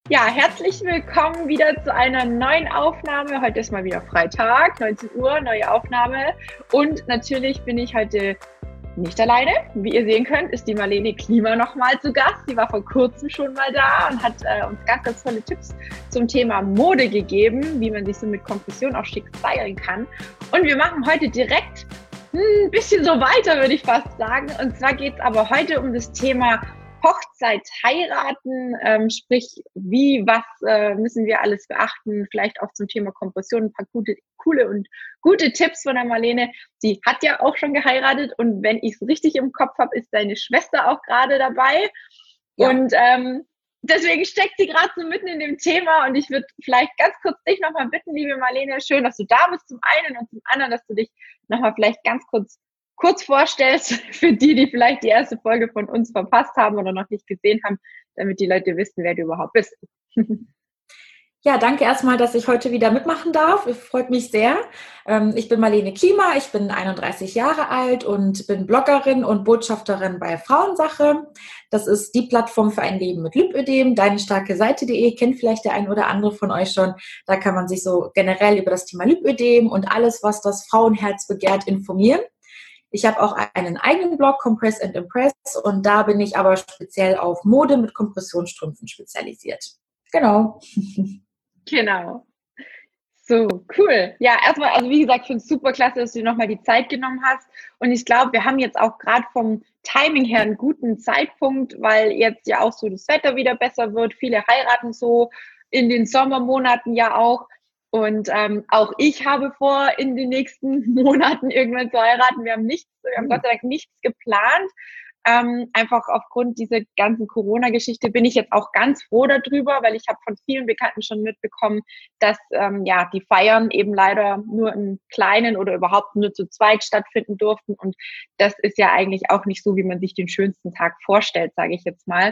Ja, herzlich willkommen wieder zu einer neuen Aufnahme. Heute ist mal wieder Freitag, 19 Uhr, neue Aufnahme. Und natürlich bin ich heute nicht alleine. Wie ihr sehen könnt, ist die Marlene Klima nochmal zu Gast. Sie war vor kurzem schon mal da und hat uns ganz tolle Tipps zum Thema Mode gegeben, wie man sich so mit Kompression auch schick stylen kann. Und wir machen heute direkt ein bisschen so weiter, würde ich fast sagen. Und zwar geht es aber heute um das Thema Hochzeit, heiraten, sprich, was müssen wir alles beachten, vielleicht auch zum Thema Kompression, ein paar coole und gute Tipps von der Marlene. Sie hat ja auch schon geheiratet und wenn ich es richtig im Kopf habe, ist deine Schwester auch gerade dabei. Ja. Und deswegen steckt sie gerade so mitten in dem Thema und ich würde vielleicht ganz kurz dich nochmal bitten, liebe Marlene, schön, dass du da bist zum einen und zum anderen, dass du dich nochmal vielleicht ganz kurz vorstellst, für die vielleicht die erste Folge von uns verpasst haben oder noch nicht gesehen haben, damit die Leute wissen, wer du überhaupt bist. Ja, danke erstmal, dass ich heute wieder mitmachen darf. Freut mich sehr. Ich bin Marlene Klima, ich bin 31 Jahre alt und bin Bloggerin und Botschafterin bei Frauensache. Das ist die Plattform für ein Leben mit Lipödem, deinestarkeseite.de, kennt vielleicht der ein oder andere von euch schon. Da kann man sich so generell über das Thema Lipödem und alles, was das Frauenherz begehrt, informieren. Ich habe auch einen eigenen Blog, Compress and Impress, und da bin ich aber speziell auf Mode mit Kompressionsstrümpfen spezialisiert. Genau. Genau. So, cool. Ja, erstmal, also wie gesagt, ich finde es super klasse, dass du dir nochmal die Zeit genommen hast. Und ich glaube, wir haben jetzt auch gerade vom Timing her einen guten Zeitpunkt, weil jetzt ja auch so das Wetter wieder besser wird. Viele heiraten so in den Sommermonaten ja auch. Und auch ich habe vor, in den nächsten Monaten irgendwann zu heiraten. Wir haben Gott sei Dank nichts geplant. Einfach aufgrund dieser ganzen Corona-Geschichte bin ich jetzt auch ganz froh darüber, weil ich habe von vielen Bekannten schon mitbekommen, dass die Feiern eben leider nur im Kleinen oder überhaupt nur zu zweit stattfinden durften. Und das ist ja eigentlich auch nicht so, wie man sich den schönsten Tag vorstellt, sage ich jetzt mal.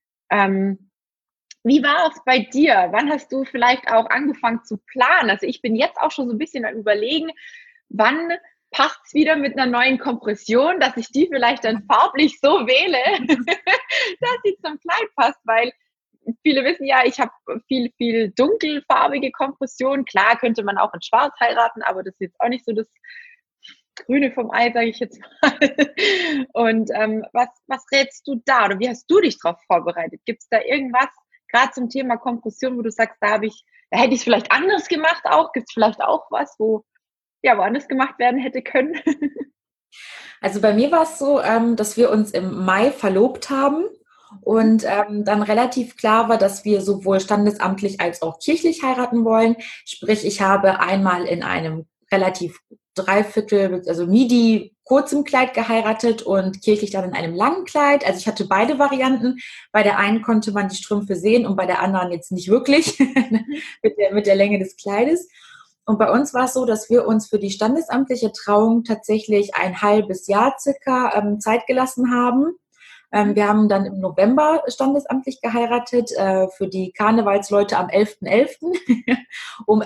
Wie war es bei dir? Wann hast du vielleicht auch angefangen zu planen? Also ich bin jetzt auch schon so ein bisschen am Überlegen, wann passt es wieder mit einer neuen Kompression, dass ich die vielleicht dann farblich so wähle, dass sie zum Kleid passt, weil viele wissen ja, ich habe viel dunkelfarbige Kompression. Klar könnte man auch in Schwarz heiraten, aber das ist jetzt auch nicht so das Grüne vom Ei, sage ich jetzt mal. Und was rätst du da oder wie hast du dich darauf vorbereitet? Gibt es da irgendwas, gerade zum Thema Kompression, wo du sagst, da hätte ich es vielleicht anders gemacht auch? Gibt es vielleicht auch was, wo anders gemacht werden hätte können? Also bei mir war es so, dass wir uns im Mai verlobt haben und dann relativ klar war, dass wir sowohl standesamtlich als auch kirchlich heiraten wollen. Sprich, ich habe einmal in einem relativ Dreiviertel, also Midi, kurzem Kleid geheiratet und kirchlich dann in einem langen Kleid. Also ich hatte beide Varianten. Bei der einen konnte man die Strümpfe sehen und bei der anderen jetzt nicht wirklich mit der Länge des Kleides. Und bei uns war es so, dass wir uns für die standesamtliche Trauung tatsächlich ein halbes Jahr circa Zeit gelassen haben. Wir haben dann im November standesamtlich geheiratet, für die Karnevalsleute am 11.11. um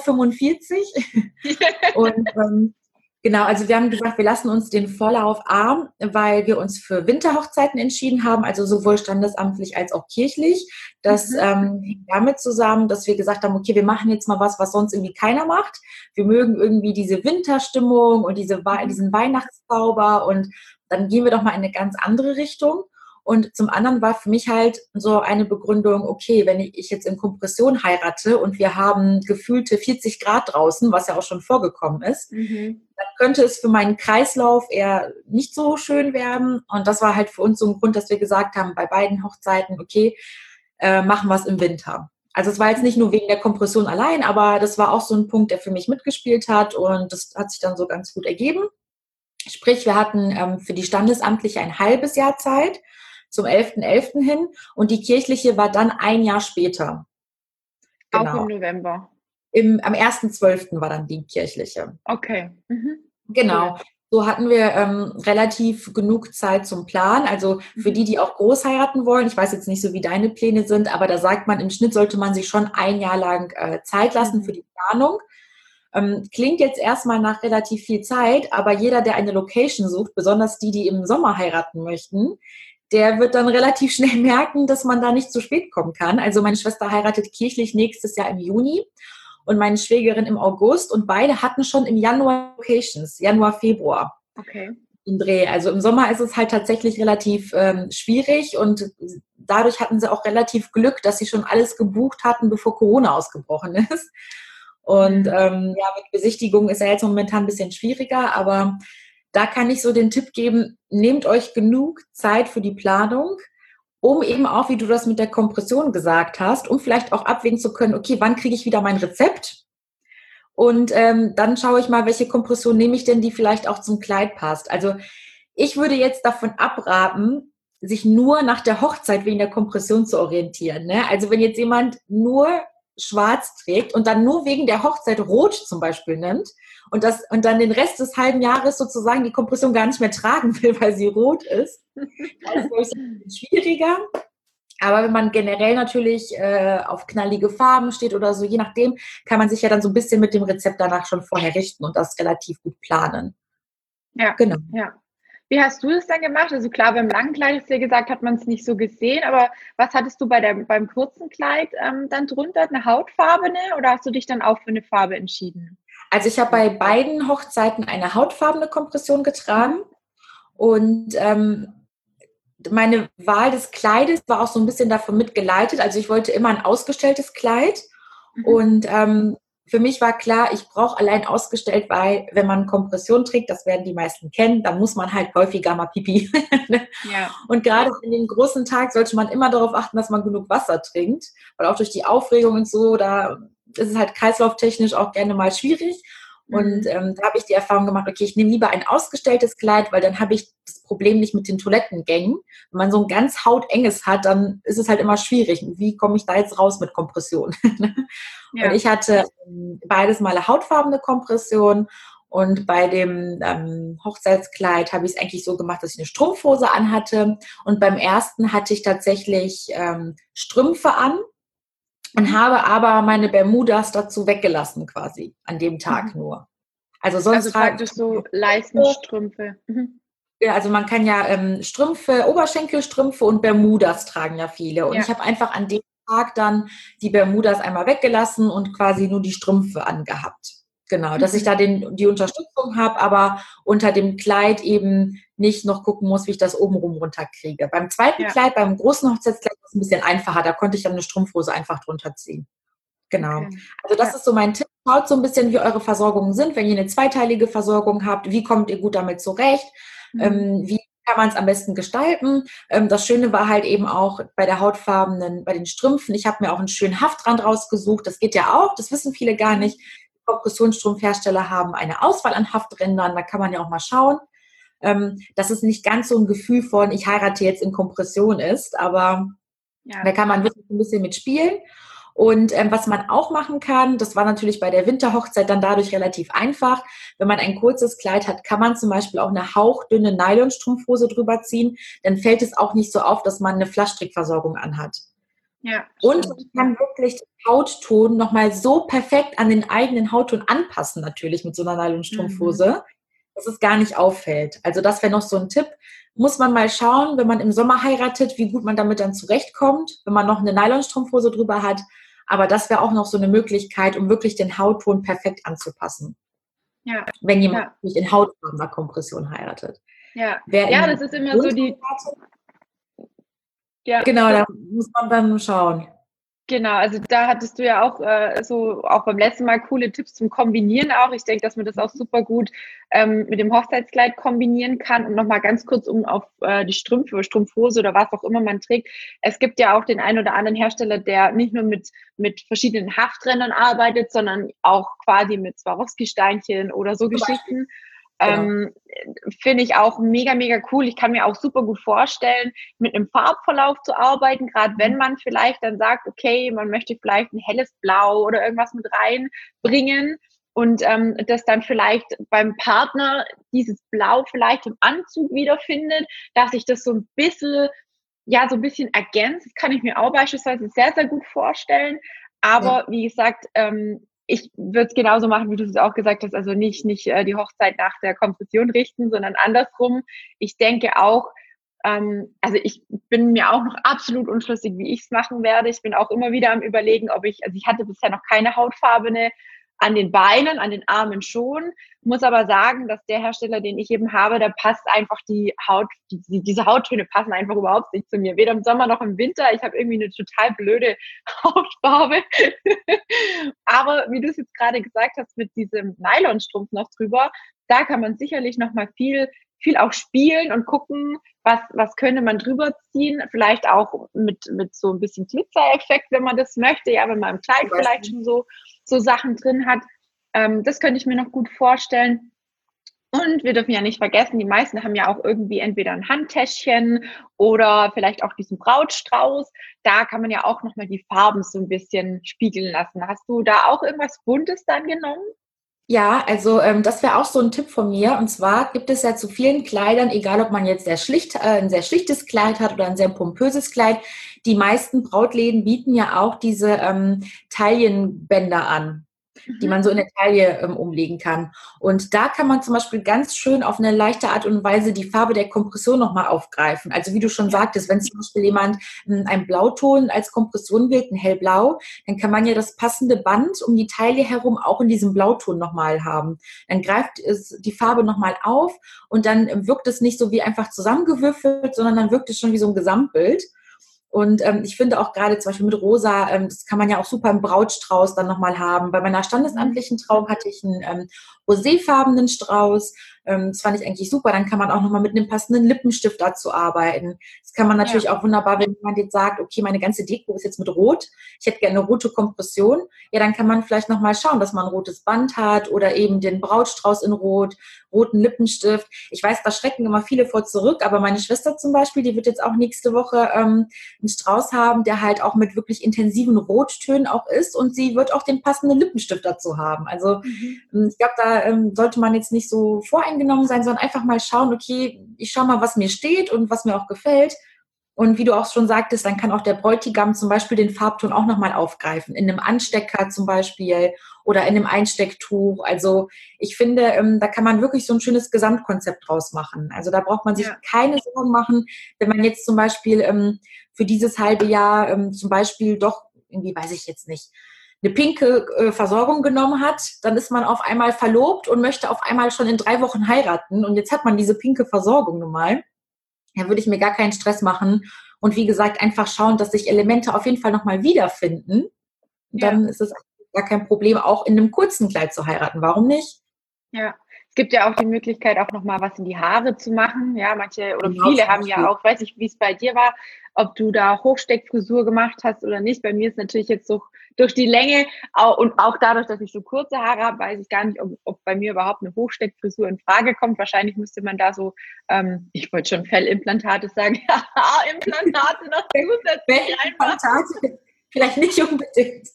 11.45 Uhr. Und genau, also wir haben gesagt, wir lassen uns den Vorlauf arm, weil wir uns für Winterhochzeiten entschieden haben, also sowohl standesamtlich als auch kirchlich. Das hängt damit zusammen, dass wir gesagt haben, okay, wir machen jetzt mal was sonst irgendwie keiner macht. Wir mögen irgendwie diese Winterstimmung und diesen Weihnachtszauber und dann gehen wir doch mal in eine ganz andere Richtung. Und zum anderen war für mich halt so eine Begründung, okay, wenn ich jetzt in Kompression heirate und wir haben gefühlte 40 Grad draußen, was ja auch schon vorgekommen ist, dann könnte es für meinen Kreislauf eher nicht so schön werden. Und das war halt für uns so ein Grund, dass wir gesagt haben, bei beiden Hochzeiten, okay, machen wir es im Winter. Also es war jetzt nicht nur wegen der Kompression allein, aber das war auch so ein Punkt, der für mich mitgespielt hat und das hat sich dann so ganz gut ergeben. Sprich, wir hatten für die standesamtliche ein halbes Jahr Zeit zum 11.11. hin und die kirchliche war dann ein Jahr später. Genau. Auch im November? Am 1.12. war dann die kirchliche. Okay. Genau. Cool. So hatten wir relativ genug Zeit zum Plan. Also für die auch groß heiraten wollen, ich weiß jetzt nicht so, wie deine Pläne sind, aber da sagt man, im Schnitt sollte man sich schon ein Jahr lang Zeit lassen für die Planung. Klingt jetzt erstmal nach relativ viel Zeit, aber jeder, der eine Location sucht, besonders die im Sommer heiraten möchten, der wird dann relativ schnell merken, dass man da nicht zu spät kommen kann. Also meine Schwester heiratet kirchlich nächstes Jahr im Juni und meine Schwägerin im August und beide hatten schon im Januar Locations, Januar, Februar. Okay. Im Dreh. Also im Sommer ist es halt tatsächlich relativ schwierig und dadurch hatten sie auch relativ Glück, dass sie schon alles gebucht hatten, bevor Corona ausgebrochen ist. Und ja, mit Besichtigung ist ja jetzt momentan ein bisschen schwieriger, aber da kann ich so den Tipp geben, nehmt euch genug Zeit für die Planung, um eben auch, wie du das mit der Kompression gesagt hast, um vielleicht auch abwägen zu können, okay, wann kriege ich wieder mein Rezept? Und dann schaue ich mal, welche Kompression nehme ich denn, die vielleicht auch zum Kleid passt. Also ich würde jetzt davon abraten, sich nur nach der Hochzeit wegen der Kompression zu orientieren. Ne? Also wenn jetzt jemand nur schwarz trägt und dann nur wegen der Hochzeit rot zum Beispiel nimmt und dann den Rest des halben Jahres sozusagen die Kompression gar nicht mehr tragen will, weil sie rot ist, das ist ein bisschen schwieriger. Aber wenn man generell natürlich auf knallige Farben steht oder so, je nachdem, kann man sich ja dann so ein bisschen mit dem Rezept danach schon vorher richten und das relativ gut planen. Ja, Genau. ja. Wie hast du das dann gemacht? Also klar, beim langen Kleid, hast du ja gesagt, hat man es nicht so gesehen, aber was hattest du beim kurzen Kleid dann drunter? Eine hautfarbene oder hast du dich dann auch für eine Farbe entschieden? Also ich habe bei beiden Hochzeiten eine hautfarbene Kompression getragen und meine Wahl des Kleides war auch so ein bisschen davon mitgeleitet. Also ich wollte immer ein ausgestelltes Kleid und für mich war klar, ich brauche allein ausgestellt, weil wenn man Kompression trägt, das werden die meisten kennen, dann muss man halt häufiger mal Pipi. Ja. Und gerade in den großen Tag sollte man immer darauf achten, dass man genug Wasser trinkt, weil auch durch die Aufregung und so, da ist es halt kreislauftechnisch auch gerne mal schwierig. Und da habe ich die Erfahrung gemacht, okay, ich nehme lieber ein ausgestelltes Kleid, weil dann habe ich das Problem nicht mit den Toilettengängen. Wenn man so ein ganz hautenges hat, dann ist es halt immer schwierig. Wie komme ich da jetzt raus mit Kompression? Ja. Und ich hatte beides mal eine hautfarbene Kompression und bei dem Hochzeitskleid habe ich es eigentlich so gemacht, dass ich eine Strumpfhose anhatte und beim ersten hatte ich tatsächlich Strümpfe an und habe aber meine Bermudas dazu weggelassen quasi an dem Tag nur. Also sonst praktisch so Leistenstrümpfe. ja, also man kann ja Strümpfe, Oberschenkelstrümpfe und Bermudas tragen ja viele. Und Ja. ich habe einfach an dem Tag dann die Bermudas einmal weggelassen und quasi nur die Strümpfe angehabt. Genau, dass ich da die Unterstützung habe, aber unter dem Kleid eben nicht noch gucken muss, wie ich das obenrum runterkriege. Beim zweiten Kleid, beim großen Hochzeitskleid, ist es ein bisschen einfacher. Da konnte ich dann eine Strumpfhose einfach drunter ziehen. Genau. Okay. Also das ist so mein Tipp. Schaut so ein bisschen, wie eure Versorgungen sind. Wenn ihr eine zweiteilige Versorgung habt, wie kommt ihr gut damit zurecht? Wie kann man es am besten gestalten? Das Schöne war halt eben auch bei der hautfarbenen, bei den Strümpfen. Ich habe mir auch einen schönen Haftrand rausgesucht. Das geht ja auch. Das wissen viele gar nicht. Kompressionsstrumpfhersteller haben eine Auswahl an Hafträndern. Da kann man ja auch mal schauen, dass es nicht ganz so ein Gefühl von, ich heirate jetzt in Kompression ist. Aber da kann man wirklich ein bisschen mitspielen. Und was man auch machen kann, das war natürlich bei der Winterhochzeit dann dadurch relativ einfach. Wenn man ein kurzes Kleid hat, kann man zum Beispiel auch eine hauchdünne Nylonstrumpfhose drüber ziehen. Dann fällt es auch nicht so auf, dass man eine Flaschstrickversorgung anhat. Ja, und man kann wirklich den Hautton nochmal so perfekt an den eigenen Hautton anpassen, natürlich mit so einer Nylonstrumpfhose, dass es gar nicht auffällt. Also das wäre noch so ein Tipp. Muss man mal schauen, wenn man im Sommer heiratet, wie gut man damit dann zurechtkommt, wenn man noch eine Nylonstrumpfhose drüber hat. Aber das wäre auch noch so eine Möglichkeit, um wirklich den Hautton perfekt anzupassen. Ja. Wenn jemand nicht in hautfarbener Kompression heiratet. Ja, das ist immer so die... Ja. Genau, da muss man dann schauen. Genau, also da hattest du ja auch auch beim letzten Mal coole Tipps zum Kombinieren auch. Ich denke, dass man das auch super gut mit dem Hochzeitskleid kombinieren kann. Und nochmal ganz kurz auf die Strümpfe, Strumpfhose oder was auch immer man trägt. Es gibt ja auch den einen oder anderen Hersteller, der nicht nur mit verschiedenen Hafträndern arbeitet, sondern auch quasi mit Swarovski-Steinchen oder so Geschichten. Genau. Finde ich auch mega, mega cool. Ich kann mir auch super gut vorstellen, mit einem Farbverlauf zu arbeiten, gerade wenn man vielleicht dann sagt, okay, man möchte vielleicht ein helles Blau oder irgendwas mit reinbringen und das dann vielleicht beim Partner dieses Blau vielleicht im Anzug wiederfindet, dass sich das so ein bisschen ergänzt. Das kann ich mir auch beispielsweise sehr, sehr gut vorstellen. Aber wie gesagt, ich würde es genauso machen, wie du es auch gesagt hast, also nicht die Hochzeit nach der Kompression richten, sondern andersrum. Ich denke auch, Also ich bin mir auch noch absolut unschlüssig, wie ich es machen werde. Ich bin auch immer wieder am Überlegen, also ich hatte bisher noch keine hautfarbene an den Beinen, an den Armen schon, muss aber sagen, dass der Hersteller, den ich eben habe, da passt einfach diese Hauttöne passen einfach überhaupt nicht zu mir. Weder im Sommer noch im Winter. Ich habe irgendwie eine total blöde Hautfarbe. Aber wie du es jetzt gerade gesagt hast, mit diesem Nylonstrumpf noch drüber, da kann man sicherlich noch mal viel auch spielen und gucken, was könnte man drüber ziehen. Vielleicht auch mit so ein bisschen Glitzereffekt, wenn man das möchte. Ja, wenn man im Kleid vielleicht schon so Sachen drin hat. Das könnte ich mir noch gut vorstellen. Und wir dürfen ja nicht vergessen, die meisten haben ja auch irgendwie entweder ein Handtäschchen oder vielleicht auch diesen Brautstrauß. Da kann man ja auch nochmal die Farben so ein bisschen spiegeln lassen. Hast du da auch irgendwas Buntes dann genommen? Ja, also das wäre auch so ein Tipp von mir. Und zwar gibt es ja zu vielen Kleidern, egal ob man jetzt ein sehr schlichtes Kleid hat oder ein sehr pompöses Kleid, die meisten Brautläden bieten ja auch diese Taillenbänder an, die man so in der Taille umlegen kann. Und da kann man zum Beispiel ganz schön auf eine leichte Art und Weise die Farbe der Kompression nochmal aufgreifen. Also wie du schon sagtest, wenn zum Beispiel jemand einen Blauton als Kompression wählt, ein hellblau, dann kann man ja das passende Band um die Taille herum auch in diesem Blauton nochmal haben. Dann greift es die Farbe nochmal auf und dann wirkt es nicht so wie einfach zusammengewürfelt, sondern dann wirkt es schon wie so ein Gesamtbild. Und ich finde auch gerade zum Beispiel mit Rosa, das kann man ja auch super im Brautstrauß dann nochmal haben. Bei meiner standesamtlichen Trauung hatte ich einen roséfarbenen Strauß. Das fand ich eigentlich super. Dann kann man auch nochmal mit einem passenden Lippenstift dazu arbeiten. Das kann man natürlich auch wunderbar, wenn man jetzt sagt, okay, meine ganze Deko ist jetzt mit Rot. Ich hätte gerne eine rote Kompression. Ja, dann kann man vielleicht nochmal schauen, dass man ein rotes Band hat oder eben den Brautstrauß in Rot, roten Lippenstift. Ich weiß, da schrecken immer viele vor zurück, aber meine Schwester zum Beispiel, die wird jetzt auch nächste Woche einen Strauß haben, der halt auch mit wirklich intensiven Rottönen auch ist und sie wird auch den passenden Lippenstift dazu haben. Also ich glaube, da sollte man jetzt nicht so voreingenommen sein, sondern einfach mal schauen, okay, ich schaue mal, was mir steht und was mir auch gefällt. Und wie du auch schon sagtest, dann kann auch der Bräutigam zum Beispiel den Farbton auch nochmal aufgreifen, in einem Anstecker zum Beispiel oder in einem Einstecktuch. Also ich finde, da kann man wirklich so ein schönes Gesamtkonzept draus machen. Also da braucht man sich keine Sorgen machen, wenn man jetzt zum Beispiel für dieses halbe Jahr zum Beispiel doch, irgendwie weiß ich jetzt nicht, eine pinke Versorgung genommen hat, dann ist man auf einmal verlobt und möchte auf einmal schon in 3 Wochen heiraten und jetzt hat man diese pinke Versorgung nun mal. Da würde ich mir gar keinen Stress machen und wie gesagt einfach schauen, dass sich Elemente auf jeden Fall nochmal wiederfinden. Und dann ist es gar kein Problem, auch in einem kurzen Kleid zu heiraten. Warum nicht? Ja, es gibt ja auch die Möglichkeit, auch noch mal was in die Haare zu machen. Ja, manche oder Genau, viele zum haben ja Beispiel. auch, ich weiß nicht, wie es bei dir war, ob du da Hochsteckfrisur gemacht hast oder nicht. Bei mir ist natürlich jetzt so durch die Länge und auch dadurch, dass ich so kurze Haare habe, weiß ich gar nicht, ob bei mir überhaupt eine Hochsteckfrisur in Frage kommt. Wahrscheinlich müsste man da so, ich wollte schon Fellimplantate sagen, Haarimplantate noch zusätzlich Fantastisch. Vielleicht nicht unbedingt.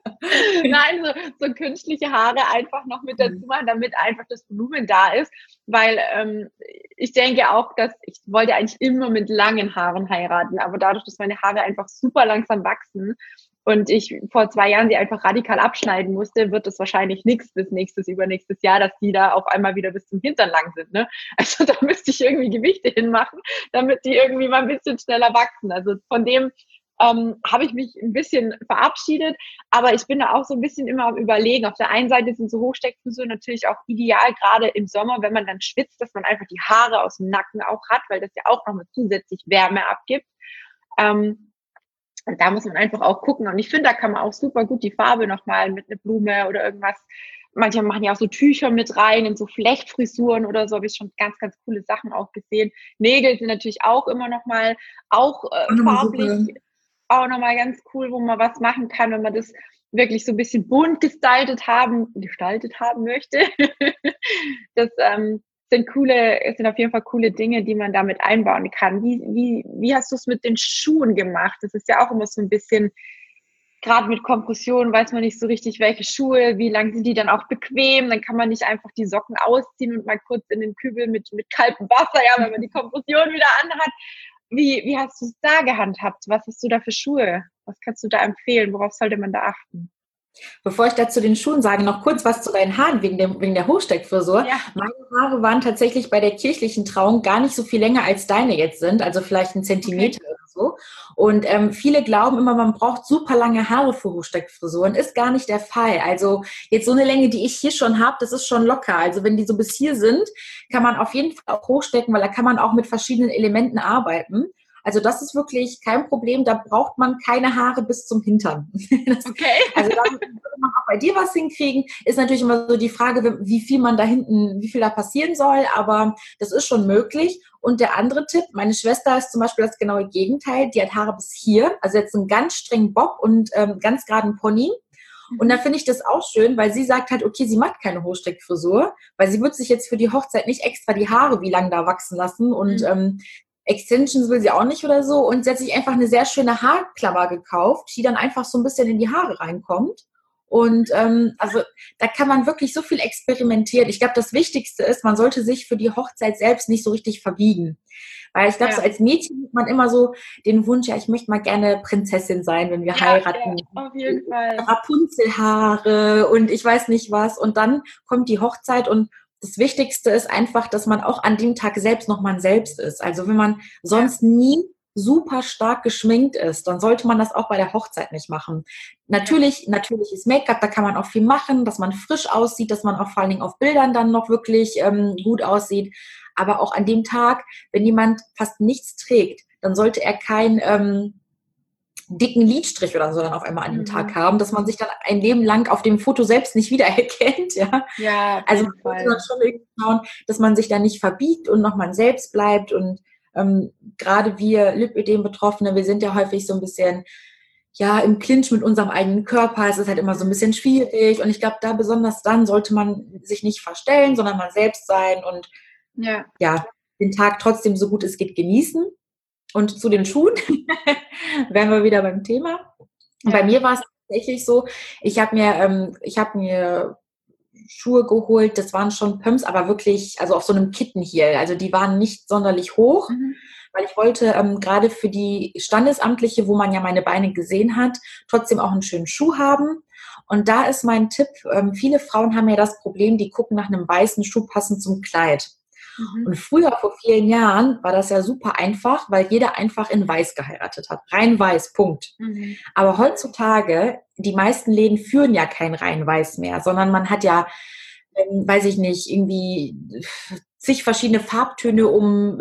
Nein, so künstliche Haare einfach noch mit dazu machen, damit einfach das Volumen da ist. Weil ich denke auch, dass ich wollte eigentlich immer mit langen Haaren heiraten, aber dadurch, dass meine Haare einfach super langsam wachsen und ich vor 2 Jahren sie einfach radikal abschneiden musste, wird es wahrscheinlich nichts bis übernächstes Jahr, dass die da auf einmal wieder bis zum Hintern lang sind. Ne? Also da müsste ich irgendwie Gewichte hinmachen, damit die irgendwie mal ein bisschen schneller wachsen. Also von dem habe ich mich ein bisschen verabschiedet, aber ich bin da auch so ein bisschen immer am Überlegen. Auf der einen Seite sind so Hochsteckfrisuren natürlich auch ideal, gerade im Sommer, wenn man dann schwitzt, dass man einfach die Haare aus dem Nacken auch hat, weil das ja auch nochmal zusätzlich Wärme abgibt. Und da muss man einfach auch gucken. Und ich finde, da kann man auch super gut die Farbe nochmal mit einer Blume oder irgendwas. Manche machen ja auch so Tücher mit rein in so Flechtfrisuren oder so. Habe ich schon ganz, ganz coole Sachen auch gesehen. Nägel sind natürlich auch immer nochmal farblich. Super. Auch nochmal ganz cool, wo man was machen kann, wenn man das wirklich so ein bisschen bunt gestaltet haben möchte. Das sind auf jeden Fall coole Dinge, die man damit einbauen kann. Wie hast du es mit den Schuhen gemacht? Das ist ja auch immer so ein bisschen, gerade mit Kompression weiß man nicht so richtig, welche Schuhe, wie lang sind die dann auch bequem. Dann kann man nicht einfach die Socken ausziehen und mal kurz in den Kübel mit kaltem Wasser, ja, wenn man die Kompression wieder anhat. Wie hast du es da gehandhabt? Was hast du da für Schuhe? Was kannst du da empfehlen? Worauf sollte man da achten? Bevor ich dazu den Schuhen sage, noch kurz was zu deinen Haaren wegen der Hochsteckfrisur. Ja, Meine Haare waren tatsächlich bei der kirchlichen Trauung gar nicht so viel länger als deine jetzt sind, also vielleicht einen okay. Zentimeter oder so. Und viele glauben immer, man braucht super lange Haare für Hochsteckfrisuren. Ist gar nicht der Fall. Also jetzt so eine Länge, die ich hier schon habe, das ist schon locker. Also wenn die so bis hier sind, kann man auf jeden Fall auch hochstecken, weil da kann man auch mit verschiedenen Elementen arbeiten. Also das ist wirklich kein Problem. Da braucht man keine Haare bis zum Hintern. Das, Okay. also da würde man auch bei dir was hinkriegen. Ist natürlich immer so die Frage, wie viel man da hinten, wie viel da passieren soll. Aber das ist schon möglich. Und der andere Tipp, meine Schwester ist zum Beispiel das genaue Gegenteil. Die hat Haare bis hier. Also jetzt einen ganz strengen Bob und ganz geraden Pony. Und da Mhm. finde ich das auch schön, weil sie sagt halt, okay, sie macht keine Hochsteckfrisur, weil sie wird sich jetzt für die Hochzeit nicht extra die Haare wie lang da wachsen lassen und Mhm. Extensions will sie auch nicht oder so. Und sie hat sich einfach eine sehr schöne Haarklammer gekauft, die dann einfach so ein bisschen in die Haare reinkommt. Und also da kann man wirklich so viel experimentieren. Ich glaube, das Wichtigste ist, man sollte sich für die Hochzeit selbst nicht so richtig verbiegen. Weil ich glaube, so Ja. als Mädchen hat man immer so den Wunsch, ja, ich möchte mal gerne Prinzessin sein, wenn wir Ja, ja, heiraten. auf jeden Fall. Rapunzelhaare und ich weiß nicht was. Und dann kommt die Hochzeit und das Wichtigste ist einfach, dass man auch an dem Tag selbst noch man selbst ist. Also wenn man Ja. sonst nie super stark geschminkt ist, dann sollte man das auch bei der Hochzeit nicht machen. Ja. Natürlich ist Make-up, da kann man auch viel machen, dass man frisch aussieht, dass man auch vor allen Dingen auf Bildern dann noch wirklich gut aussieht. Aber auch an dem Tag, wenn jemand fast nichts trägt, dann sollte er kein dicken Lidstrich oder so dann auf einmal an dem Tag Mhm. haben, dass man sich dann ein Leben lang auf dem Foto selbst nicht wiedererkennt, ja. Ja, auf Also man jeden sollte dann Fall. schon irgendwie schauen, dass man sich da nicht verbiegt und noch man selbst bleibt und gerade wir Lipödem-Betroffene, wir sind ja häufig so ein bisschen ja im Clinch mit unserem eigenen Körper. Es ist halt immer so ein Mhm. bisschen schwierig und ich glaube, da besonders dann sollte man sich nicht verstellen, sondern man selbst sein und Ja, ja, den Tag trotzdem so gut es geht genießen. Und zu den Schuhen wären wir wieder beim Thema. Und bei ja. mir war es tatsächlich so, ich habe mir Schuhe geholt, das waren schon Pumps, aber wirklich, also auf so einem Kittenhiel. Also die waren nicht sonderlich hoch, Mhm. weil ich wollte gerade für die Standesamtliche, wo man ja meine Beine gesehen hat, trotzdem auch einen schönen Schuh haben. Und da ist mein Tipp, viele Frauen haben ja das Problem, die gucken nach einem weißen Schuh passend zum Kleid. Mhm. Und früher, vor vielen Jahren, war das ja super einfach, weil jeder einfach in Weiß geheiratet hat. Rein Weiß, Punkt. Mhm. Aber heutzutage, die meisten Läden führen ja kein rein Weiß mehr, sondern man hat ja, weiß ich nicht, irgendwie zig verschiedene Farbtöne, um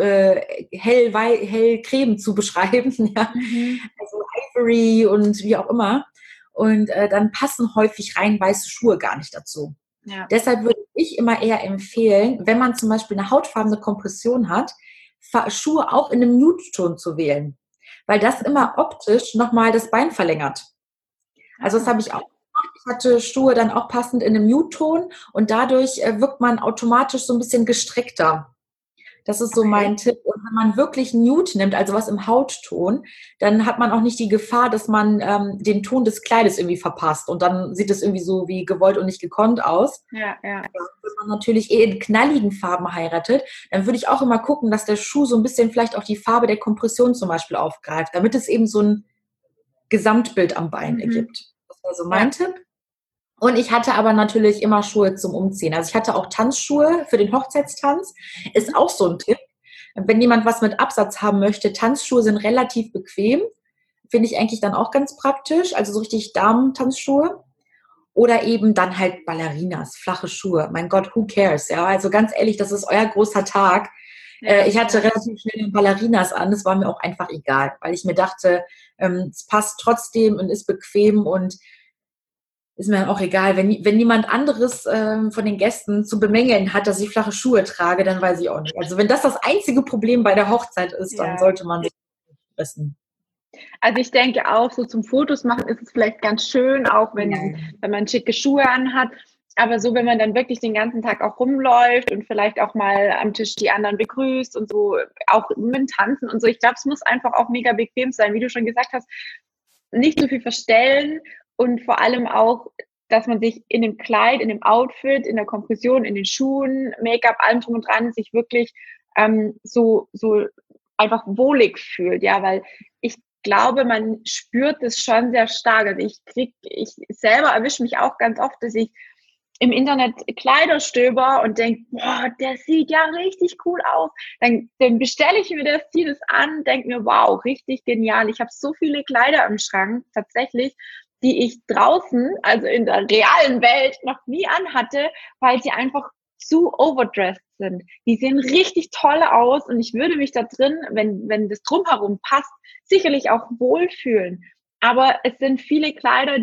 hell Creme zu beschreiben. Ja. Mhm. Also Ivory und wie auch immer. Und dann passen häufig rein weiße Schuhe gar nicht dazu. Ja. Deshalb würde ich immer eher empfehlen, wenn man zum Beispiel eine hautfarbene Kompression hat, Schuhe auch in einem Nude-Ton zu wählen, weil das Mhm. immer optisch nochmal das Bein verlängert. Also das Ah, habe ich auch gemacht. Ich hatte Schuhe dann auch passend in einem Nude-Ton und dadurch wirkt man automatisch so ein bisschen gestreckter. Das ist so okay. mein Tipp. Und wenn man wirklich Nude nimmt, also was im Hautton, dann hat man auch nicht die Gefahr, dass man den Ton des Kleides irgendwie verpasst. Und dann sieht es irgendwie so wie gewollt und nicht gekonnt aus. Ja, ja. Wenn man natürlich eh in knalligen Farben heiratet, dann würde ich auch immer gucken, dass der Schuh so ein bisschen vielleicht auch die Farbe der Kompression zum Beispiel aufgreift, damit es eben so ein Gesamtbild am Bein Mhm. ergibt. Das war so mein Ja. Tipp. Und ich hatte aber natürlich immer Schuhe zum Umziehen. Also ich hatte auch Tanzschuhe für den Hochzeitstanz. Ist Mhm. auch so ein Tipp. Wenn jemand was mit Absatz haben möchte, Tanzschuhe sind relativ bequem. Finde ich eigentlich dann auch ganz praktisch. Also so richtig Damen-Tanzschuhe. Oder eben dann halt Ballerinas, flache Schuhe. Mein Gott, who cares? Ja, also ganz ehrlich, das ist euer großer Tag. Ja, Ich hatte ja. relativ schnell Ballerinas an. Das war mir auch einfach egal, weil ich mir dachte, es passt trotzdem und ist bequem und ist mir dann auch egal. Wenn niemand anderes von den Gästen zu bemängeln hat, dass ich flache Schuhe trage, dann weiß ich auch nicht. Also wenn das das einzige Problem bei der Hochzeit ist, dann Ja. sollte man sich stressen. Also ich denke auch, so zum Fotos machen ist es vielleicht ganz schön, auch Ja. wenn man schicke Schuhe anhat. Aber so, wenn man dann wirklich den ganzen Tag auch rumläuft und vielleicht auch mal am Tisch die anderen begrüßt und so, auch mit dem Tanzen und so. Ich glaube, es muss einfach auch mega bequem sein, wie du schon gesagt hast, nicht so viel verstellen und vor allem auch, dass man sich in dem Kleid, in dem Outfit, in der Kompression, in den Schuhen, Make-up, allem drum und dran, sich wirklich so einfach wohlig fühlt, ja, weil ich glaube, man spürt es schon sehr stark. Also ich selber erwische mich auch ganz oft, dass ich im Internet Kleider stöber und denke, boah, der sieht ja richtig cool aus. Dann bestelle ich mir das, ziehe das an, denke mir, wow, richtig genial. Ich habe so viele Kleider im Schrank, tatsächlich, die ich draußen, also in der realen Welt, noch nie anhatte, weil sie einfach zu overdressed sind. Die sehen richtig toll aus und ich würde mich da drin, wenn das drumherum passt, sicherlich auch wohlfühlen. Aber es sind viele Kleider,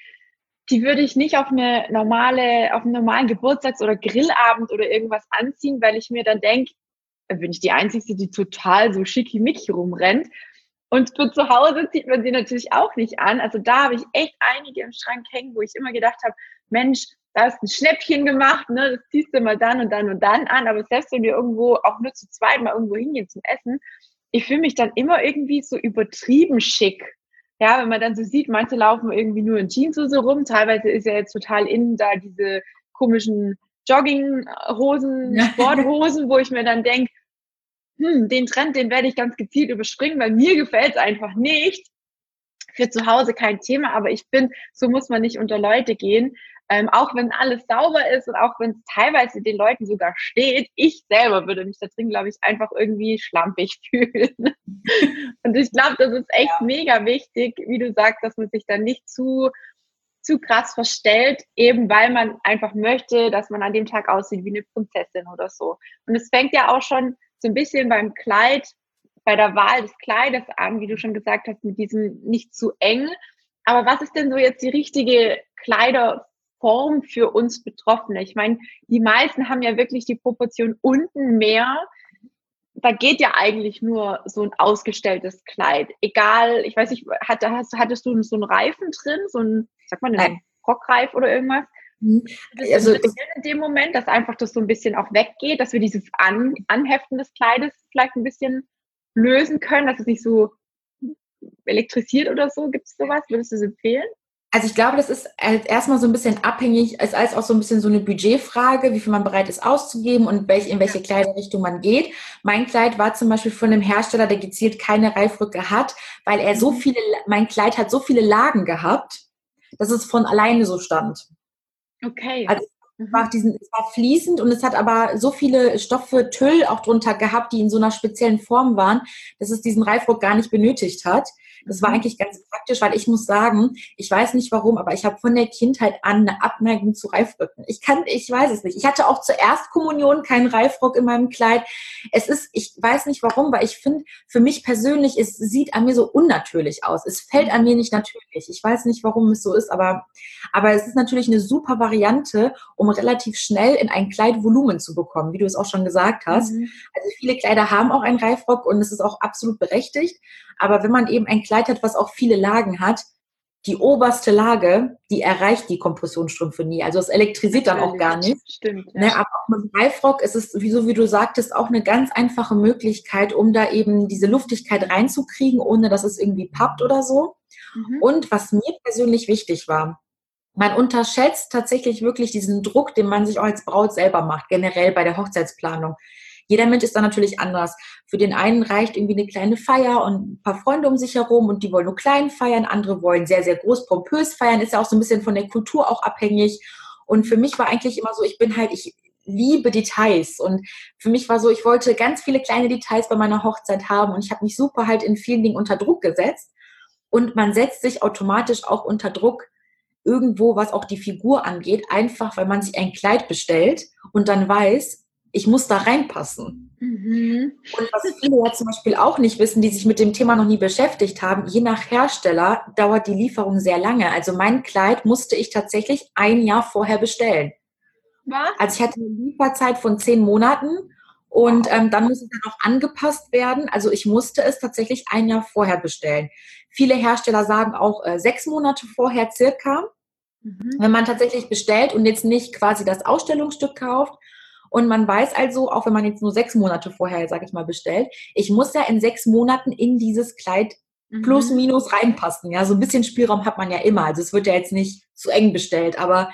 die würde ich nicht auf auf einen normalen Geburtstags- oder Grillabend oder irgendwas anziehen, weil ich mir dann denke, bin ich die Einzige, die total so schickimicki rumrennt. Und für zu Hause zieht man sie natürlich auch nicht an. Also da habe ich echt einige im Schrank hängen, wo ich immer gedacht habe, Mensch, da ist ein Schnäppchen gemacht, ne? Das ziehst du mal dann und dann und dann an. Aber selbst wenn wir irgendwo auch nur zu zweit mal irgendwo hingehen zum Essen, ich fühle mich dann immer irgendwie so übertrieben schick. Ja, wenn man dann so sieht, manche laufen irgendwie nur in Jeanshose rum. Teilweise ist ja jetzt total innen da diese komischen Jogginghosen, Ja. Sporthosen, wo ich mir dann denke, den Trend, den werde ich ganz gezielt überspringen, weil mir gefällt es einfach nicht. Für zu Hause kein Thema, aber ich finde, so muss man nicht unter Leute gehen. Auch wenn alles sauber ist und auch wenn es teilweise den Leuten sogar steht, ich selber würde mich da drin, glaube ich, einfach irgendwie schlampig fühlen. Und ich glaube, das ist echt mega wichtig, wie du sagst, dass man sich dann nicht zu krass verstellt, eben weil man einfach möchte, dass man an dem Tag aussieht wie eine Prinzessin oder so. Und es fängt ja auch schon so ein bisschen beim Kleid, bei der Wahl des Kleides an, wie du schon gesagt hast, mit diesem nicht zu eng. Aber was ist denn so jetzt die richtige Kleiderform für uns Betroffene? Ich meine, die meisten haben ja wirklich die Proportion unten mehr. Da geht ja eigentlich nur so ein ausgestelltes Kleid. Egal, ich weiß nicht, hattest du so einen Reifen drin, so ein, sag mal, einen Rockreif oder irgendwas? Also in dem Moment, dass einfach das so ein bisschen auch weggeht, dass wir dieses Anheften des Kleides vielleicht ein bisschen lösen können, dass es nicht so elektrisiert oder so. Gibt es sowas? Würdest du es empfehlen? Also ich glaube, das ist erstmal so ein bisschen abhängig, ist als auch so ein bisschen so eine Budgetfrage, wie viel man bereit ist auszugeben und in welche Kleiderrichtung man geht. Mein Kleid war zum Beispiel von einem Hersteller, der gezielt keine Reifrücke hat, weil er mein Kleid hat so viele Lagen gehabt, dass es von alleine so stand. Okay. Also es war fließend und es hat aber so viele Stoffe, Tüll auch drunter gehabt, die in so einer speziellen Form waren, dass es diesen Reifrock gar nicht benötigt hat. Das war eigentlich ganz praktisch, weil ich muss sagen, ich weiß nicht warum, aber ich habe von der Kindheit an eine Abneigung zu Reifröcken. Ich weiß es nicht. Ich hatte auch zur Erstkommunion keinen Reifrock in meinem Kleid. Ich weiß nicht warum, weil ich finde, für mich persönlich, es sieht an mir so unnatürlich aus. Es fällt an mir nicht natürlich. Ich weiß nicht, warum es so ist, aber es ist natürlich eine super Variante, um relativ schnell in ein Kleid Volumen zu bekommen, wie du es auch schon gesagt hast. Also viele Kleider haben auch einen Reifrock und es ist auch absolut berechtigt. Aber wenn man eben ein Kleid hat, was auch viele Lagen hat, die oberste Lage, die erreicht die Kompressionsstrümpfe nie. Also es elektrisiert dann auch gar nicht. Stimmt. Ja. Ne, aber auch mit dem Reifrock ist es, wie du sagtest, auch eine ganz einfache Möglichkeit, um da eben diese Luftigkeit reinzukriegen, ohne dass es irgendwie pappt oder so. Und was mir persönlich wichtig war, man unterschätzt tatsächlich wirklich diesen Druck, den man sich auch als Braut selber macht, generell bei der Hochzeitsplanung. Jeder Mensch ist da natürlich anders. Für den einen reicht irgendwie eine kleine Feier und ein paar Freunde um sich herum und die wollen nur klein feiern. Andere wollen sehr, sehr groß, pompös feiern. Ist ja auch so ein bisschen von der Kultur auch abhängig. Und für mich war eigentlich immer so, ich liebe Details. Und für mich war so, ich wollte ganz viele kleine Details bei meiner Hochzeit haben und ich habe mich super halt in vielen Dingen unter Druck gesetzt. Und man setzt sich automatisch auch unter Druck irgendwo, was auch die Figur angeht, einfach weil man sich ein Kleid bestellt und dann weiß, ich muss da reinpassen. Und was viele ja zum Beispiel auch nicht wissen, die sich mit dem Thema noch nie beschäftigt haben, je nach Hersteller dauert die Lieferung sehr lange. Also mein Kleid musste ich tatsächlich 1 Jahr vorher bestellen. Was? Also ich hatte eine Lieferzeit von 10 Monaten und dann muss es dann auch angepasst werden. Also ich musste es tatsächlich 1 Jahr vorher bestellen. Viele Hersteller sagen auch 6 Monate vorher circa, wenn man tatsächlich bestellt und jetzt nicht quasi das Ausstellungsstück kauft. Und man weiß also, auch wenn man jetzt nur 6 Monate vorher, sage ich mal, bestellt, ich muss ja in 6 Monaten in dieses Kleid plus minus reinpassen. Ja, so ein bisschen Spielraum hat man ja immer. Also es wird ja jetzt nicht zu eng bestellt, aber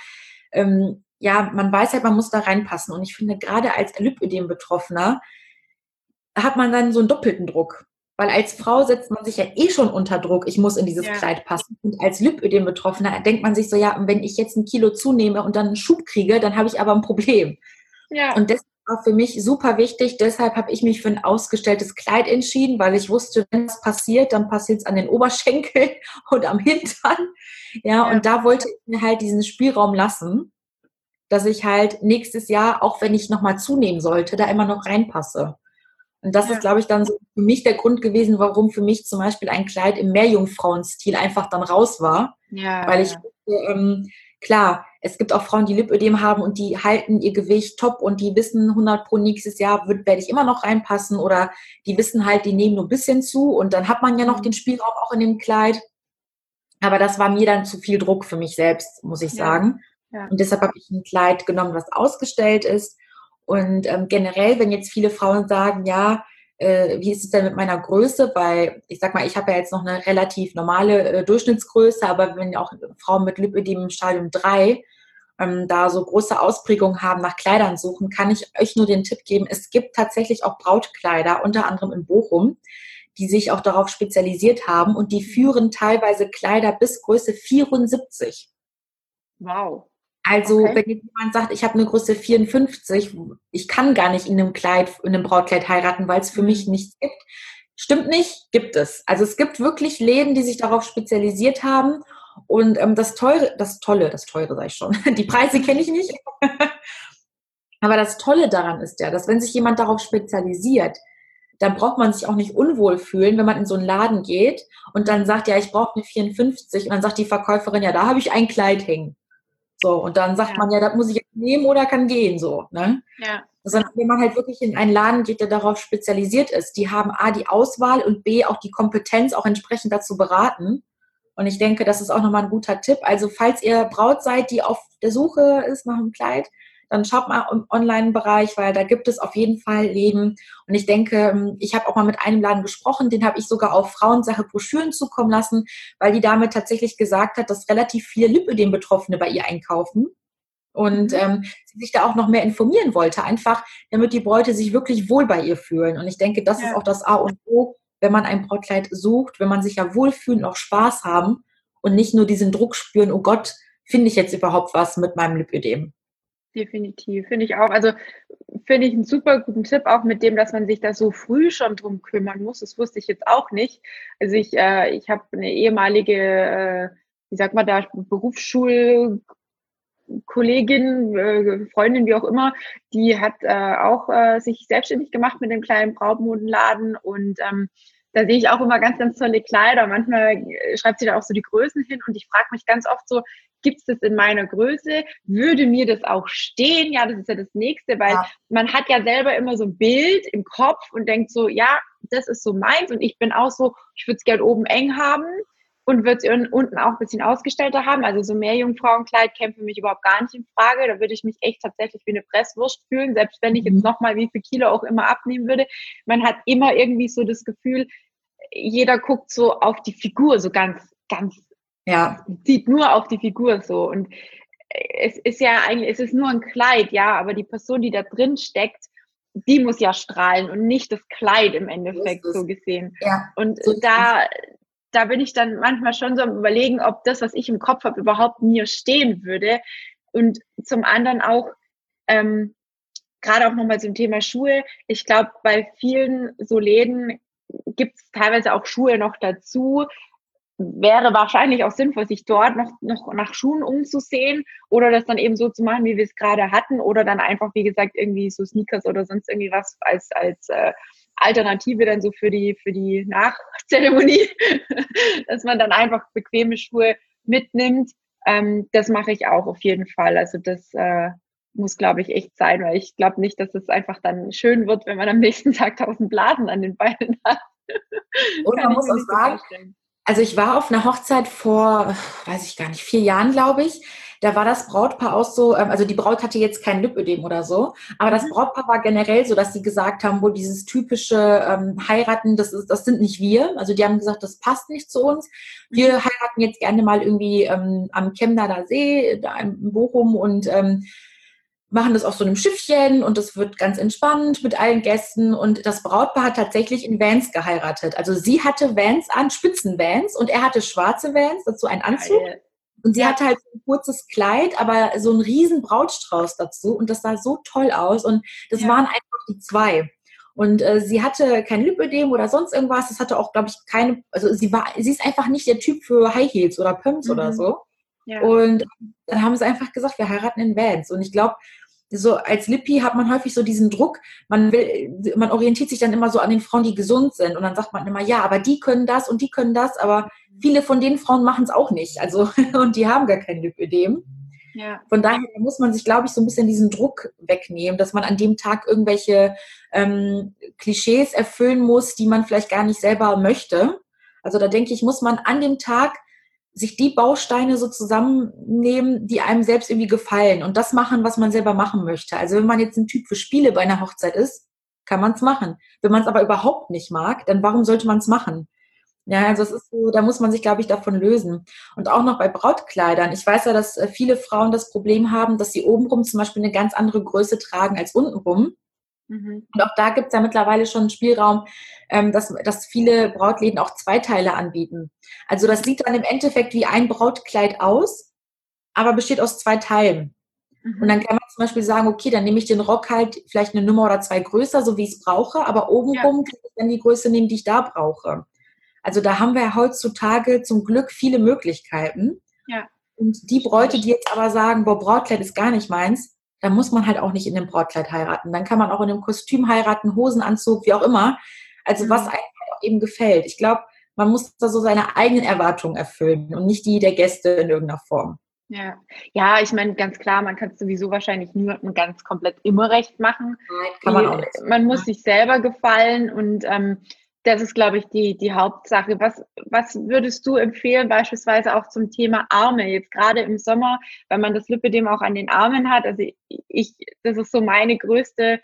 ja, man weiß halt, man muss da reinpassen. Und ich finde, gerade als Lipödem-Betroffener hat man dann so einen doppelten Druck. Weil als Frau setzt man sich ja eh schon unter Druck, ich muss in dieses Ja, Kleid passen. Und als Lipödem-Betroffener denkt man sich so, ja, wenn ich jetzt 1 Kilo zunehme und dann einen Schub kriege, dann habe ich aber ein Problem. ja, Und das war für mich super wichtig. Deshalb habe ich mich für ein ausgestelltes Kleid entschieden, weil ich wusste, wenn das passiert, dann passiert es an den Oberschenkeln und am Hintern. Ja, und ja, da wollte ich mir halt diesen Spielraum lassen, dass ich halt nächstes Jahr, auch wenn ich nochmal zunehmen sollte, da immer noch reinpasse. Und das ist, ja, glaube ich, dann so für mich der Grund gewesen, warum für mich zum Beispiel ein Kleid im Meerjungfrauenstil einfach dann raus war. ja, Weil ich ja, wusste, klar, es gibt auch Frauen, die Lipödem haben und die halten ihr Gewicht top und die wissen 100 pro nächstes Jahr werde ich immer noch reinpassen, oder die wissen halt, die nehmen nur ein bisschen zu und dann hat man ja noch den mhm, Spielraum auch in dem Kleid. Aber das war mir dann zu viel Druck für mich selbst, muss ich ja, sagen. ja, Und deshalb habe ich ein Kleid genommen, was ausgestellt ist. Und generell, wenn jetzt viele Frauen sagen, ja, wie ist es denn mit meiner Größe? Bei, ich sag mal, ich habe ja jetzt noch eine relativ normale Durchschnittsgröße, aber wenn auch Frauen mit Lipödem im Stadium 3 da so große Ausprägungen haben, nach Kleidern suchen, kann ich euch nur den Tipp geben, es gibt tatsächlich auch Brautkleider, unter anderem in Bochum, die sich auch darauf spezialisiert haben und die mhm. führen teilweise Kleider bis Größe 74. Wow, Also, okay. wenn jetzt jemand sagt, ich habe eine Größe 54, ich kann gar nicht in einem Kleid, in einem Brautkleid heiraten, weil es für mich Mhm. nichts gibt. Stimmt nicht, gibt es. Also es gibt wirklich Läden, die sich darauf spezialisiert haben. Und das Teure sage ich schon. Die Preise kenne ich nicht. Aber das Tolle daran ist ja, dass wenn sich jemand darauf spezialisiert, dann braucht man sich auch nicht unwohl fühlen, wenn man in so einen Laden geht und dann Mhm. sagt, ja, ich brauche eine 54 und dann sagt die Verkäuferin, ja, da habe ich ein Kleid hängen. So, und dann sagt Ja, man, ja, das muss ich jetzt nehmen oder kann gehen, so, ne? ja, Sondern ja, wenn man halt wirklich in einen Laden geht, der darauf spezialisiert ist, die haben A, die Auswahl und B, auch die Kompetenz, auch entsprechend dazu beraten. Und ich denke, das ist auch nochmal ein guter Tipp. Also, falls ihr Braut seid, die auf der Suche ist nach einem Kleid, dann schaut mal im Online-Bereich, weil da gibt es auf jeden Fall Läden. Und ich denke, ich habe auch mal mit einem Laden gesprochen, den habe ich sogar auf Frauensache Broschüren zukommen lassen, weil die Dame tatsächlich gesagt hat, dass relativ viele Lipödem-Betroffene bei ihr einkaufen. Und mhm. sie sich da auch noch mehr informieren wollte, einfach damit die Bräute sich wirklich wohl bei ihr fühlen. Und ich denke, das ist Ja, auch das A und O, wenn man ein Brautkleid sucht, wenn man sich ja wohlfühlen und auch Spaß haben und nicht nur diesen Druck spüren, oh Gott, finde ich jetzt überhaupt was mit meinem Lipödem? definitiv. Finde ich auch. Also finde ich einen super guten Tipp, auch mit dem, dass man sich da so früh schon drum kümmern muss. Das wusste ich jetzt auch nicht. Also ich habe eine ehemalige, wie sagt man da, Berufsschulkollegin, Freundin, wie auch immer, die hat auch sich selbstständig gemacht mit einem kleinen Brautmodenladen und da sehe ich auch immer ganz, ganz tolle Kleider. Manchmal schreibt sie da auch so die Größen hin und ich frage mich ganz oft so, gibt es das in meiner Größe? Würde mir das auch stehen? Ja, das ist ja das Nächste, weil Ja, man hat ja selber immer so ein Bild im Kopf und denkt so, ja, das ist so meins und ich bin auch so, ich würde es gerne oben eng haben und würde es unten auch ein bisschen ausgestellter haben. Also so Meerjungfrauenkleid käme für mich überhaupt gar nicht in Frage. Da würde ich mich echt tatsächlich wie eine Presswurst fühlen, selbst wenn ich jetzt mhm. nochmal wie viel Kilo auch immer abnehmen würde. Man hat immer irgendwie so das Gefühl, jeder guckt so auf die Figur, so ganz, ganz, Ja, sieht nur auf die Figur so. Und es ist ja eigentlich, es ist nur ein Kleid, ja, aber die Person, die da drin steckt, die muss ja strahlen und nicht das Kleid im so ist Endeffekt es. so gesehen. Ja, Und so ist es. da bin ich dann manchmal schon so am Überlegen, ob das, was ich im Kopf habe, überhaupt mir stehen würde. Und zum anderen auch, ähm, gerade auch nochmal zum Thema Schuhe. Ich glaube, bei vielen so Läden gibt es teilweise auch Schuhe noch dazu. Wäre wahrscheinlich auch sinnvoll, sich dort noch nach Schuhen umzusehen oder das dann eben so zu machen, wie wir es gerade hatten, oder dann einfach, wie gesagt, irgendwie so Sneakers oder sonst irgendwie was als Alternative dann so für die Nachzeremonie, dass man dann einfach bequeme Schuhe mitnimmt. Das mache ich auch auf jeden Fall. Also das muss, glaube ich, echt sein, weil ich glaube nicht, dass es einfach dann schön wird, wenn man am nächsten Tag 1000 Blasen an den Beinen hat. Und Kann man ich muss mir auch nicht so sagen, vorstellen. also ich war auf einer Hochzeit vor, weiß ich gar nicht, 4 Jahren, glaube ich. Da war das Brautpaar auch so, also die Braut hatte jetzt kein Lipödem oder so, aber das Mhm. Brautpaar war generell so, dass sie gesagt haben, wo dieses typische Heiraten, das sind nicht wir. Also die haben gesagt, das passt nicht zu uns. Wir Mhm. heiraten jetzt gerne mal irgendwie am Chemnader See, da in Bochum, und machen das auf so einem Schiffchen und das wird ganz entspannt mit allen Gästen. Und das Brautpaar hat tatsächlich in Vans geheiratet. Also sie hatte Vans an, Spitzenvans, und er hatte schwarze Vans, dazu einen Anzug. Geil. Und sie Ja, hatte halt so ein kurzes Kleid, aber so einen riesen Brautstrauß dazu. Und das sah so toll aus. Und das ja. waren einfach die zwei. Und sie hatte kein Lipödem oder sonst irgendwas. Das hatte auch, glaube ich, keine, also sie ist einfach nicht der Typ für High Heels oder Pumps oder Mhm. so. Ja. Und dann haben sie einfach gesagt, wir heiraten in Vans. Und ich glaube, so als Lippi hat man häufig so diesen Druck, man orientiert sich dann immer so an den Frauen, die gesund sind. Und dann sagt man immer, ja, aber die können das und die können das, aber viele von den Frauen machen es auch nicht. Also, und die haben gar kein Lipödem. Ja. Von daher muss man sich, glaube ich, so ein bisschen diesen Druck wegnehmen, dass man an dem Tag irgendwelche Klischees erfüllen muss, die man vielleicht gar nicht selber möchte. Also da denke ich, muss man an dem Tag sich die Bausteine so zusammennehmen, die einem selbst irgendwie gefallen und das machen, was man selber machen möchte. Also wenn man jetzt ein Typ für Spiele bei einer Hochzeit ist, kann man es machen. Wenn man es aber überhaupt nicht mag, dann warum sollte man es machen? Ja, also es ist so, da muss man sich, glaube ich, davon lösen. Und auch noch bei Brautkleidern. Ich weiß ja, dass viele Frauen das Problem haben, dass sie obenrum zum Beispiel eine ganz andere Größe tragen als untenrum. Mhm. Und auch da gibt es ja mittlerweile schon einen Spielraum, dass viele Brautläden auch Zweiteile anbieten. Also das sieht dann im Endeffekt wie ein Brautkleid aus, aber besteht aus zwei Teilen. Und dann Mhm. kann man zum Beispiel sagen, okay, dann nehme ich den Rock halt vielleicht eine Nummer oder zwei größer, so wie ich es brauche, aber Ja. obenrum kann ich dann die Größe nehmen, die ich da brauche. Also da haben wir ja heutzutage zum Glück viele Möglichkeiten. Ja. Und die Bräute, Stimmt. die jetzt aber sagen, boah, Brautkleid ist gar nicht meins, dann muss man halt auch nicht in dem Brautkleid heiraten. Dann kann man auch in einem Kostüm heiraten, Hosenanzug, wie auch immer. Also was Mhm. einem halt auch eben gefällt. Ich glaube, man muss da so seine eigenen Erwartungen erfüllen und nicht die der Gäste in irgendeiner Form. Ja. Ja, ich meine, ganz klar, man kann es sowieso wahrscheinlich niemandem ganz komplett immer recht machen. Nein, kann man auch nicht. Man muss sich selber gefallen und das ist, glaube ich, die Hauptsache. Was würdest du empfehlen, beispielsweise auch zum Thema Arme, jetzt gerade im Sommer, wenn man das Lipödem auch an den Armen hat? Also das ist so meine größte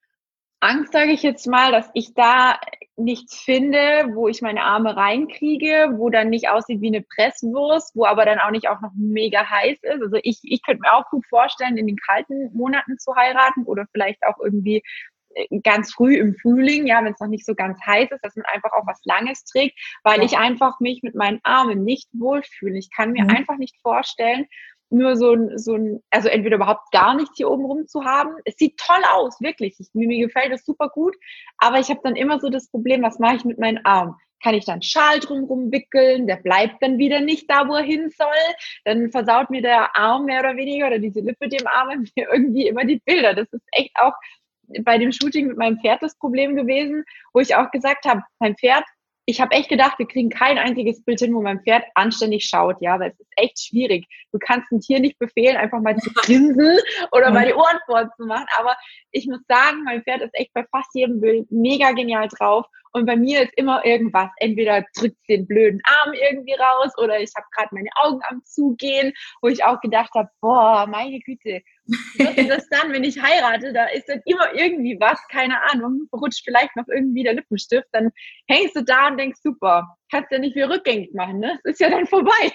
Angst, sage ich jetzt mal, dass ich da nichts finde, wo ich meine Arme reinkriege, wo dann nicht aussieht wie eine Presswurst, wo aber dann auch nicht auch noch mega heiß ist. Also ich könnte mir auch gut vorstellen, in den kalten Monaten zu heiraten oder vielleicht auch irgendwie ganz früh im Frühling, ja, wenn es noch nicht so ganz heiß ist, dass man einfach auch was Langes trägt, weil Ja. ich einfach mich mit meinen Armen nicht wohlfühle. Ich kann mir Mhm. einfach nicht vorstellen, nur also entweder überhaupt gar nichts hier oben rum zu haben. Es sieht toll aus, wirklich. Mir gefällt es super gut, aber ich habe dann immer so das Problem, was mache ich mit meinen Armen? Kann ich dann Schal drumherum wickeln? Der bleibt dann wieder nicht da, wo er hin soll. Dann versaut mir der Arm mehr oder weniger oder diese Lippe dem Arm mir irgendwie immer die Bilder. Das ist echt auch bei dem Shooting mit meinem Pferd das Problem gewesen, wo ich auch gesagt habe, mein Pferd, ich habe echt gedacht, wir kriegen kein einziges Bild hin, wo mein Pferd anständig schaut, ja, weil es ist echt schwierig. Du kannst ein Tier nicht befehlen, einfach mal zu grinsen oder mal die Ohren vorzumachen, aber ich muss sagen, mein Pferd ist echt bei fast jedem Bild mega genial drauf und bei mir ist immer irgendwas. Entweder drückt den blöden Arm irgendwie raus oder ich habe gerade meine Augen am Zugehen, wo ich auch gedacht habe, boah, meine Güte, wird dir das dann, wenn ich heirate, da ist dann immer irgendwie was, keine Ahnung, rutscht vielleicht noch irgendwie der Lippenstift, dann hängst du da und denkst, super, kannst ja nicht wieder rückgängig machen, ne? Es ist ja dann vorbei.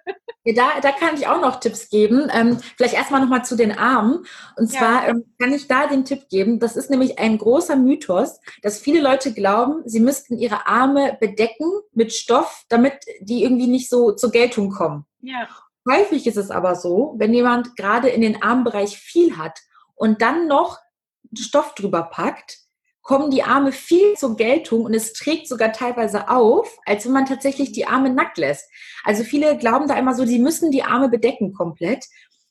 Ja, da kann ich auch noch Tipps geben. Vielleicht erstmal nochmal zu den Armen. Und Ja, zwar kann ich da den Tipp geben, das ist nämlich ein großer Mythos, dass viele Leute glauben, sie müssten ihre Arme bedecken mit Stoff, damit die irgendwie nicht so zur Geltung kommen. ja. Häufig ist es aber so, wenn jemand gerade in den Armbereich viel hat und dann noch Stoff drüber packt, kommen die Arme viel zur Geltung und es trägt sogar teilweise auf, als wenn man tatsächlich die Arme nackt lässt. Also viele glauben da immer so, sie müssen die Arme bedecken komplett.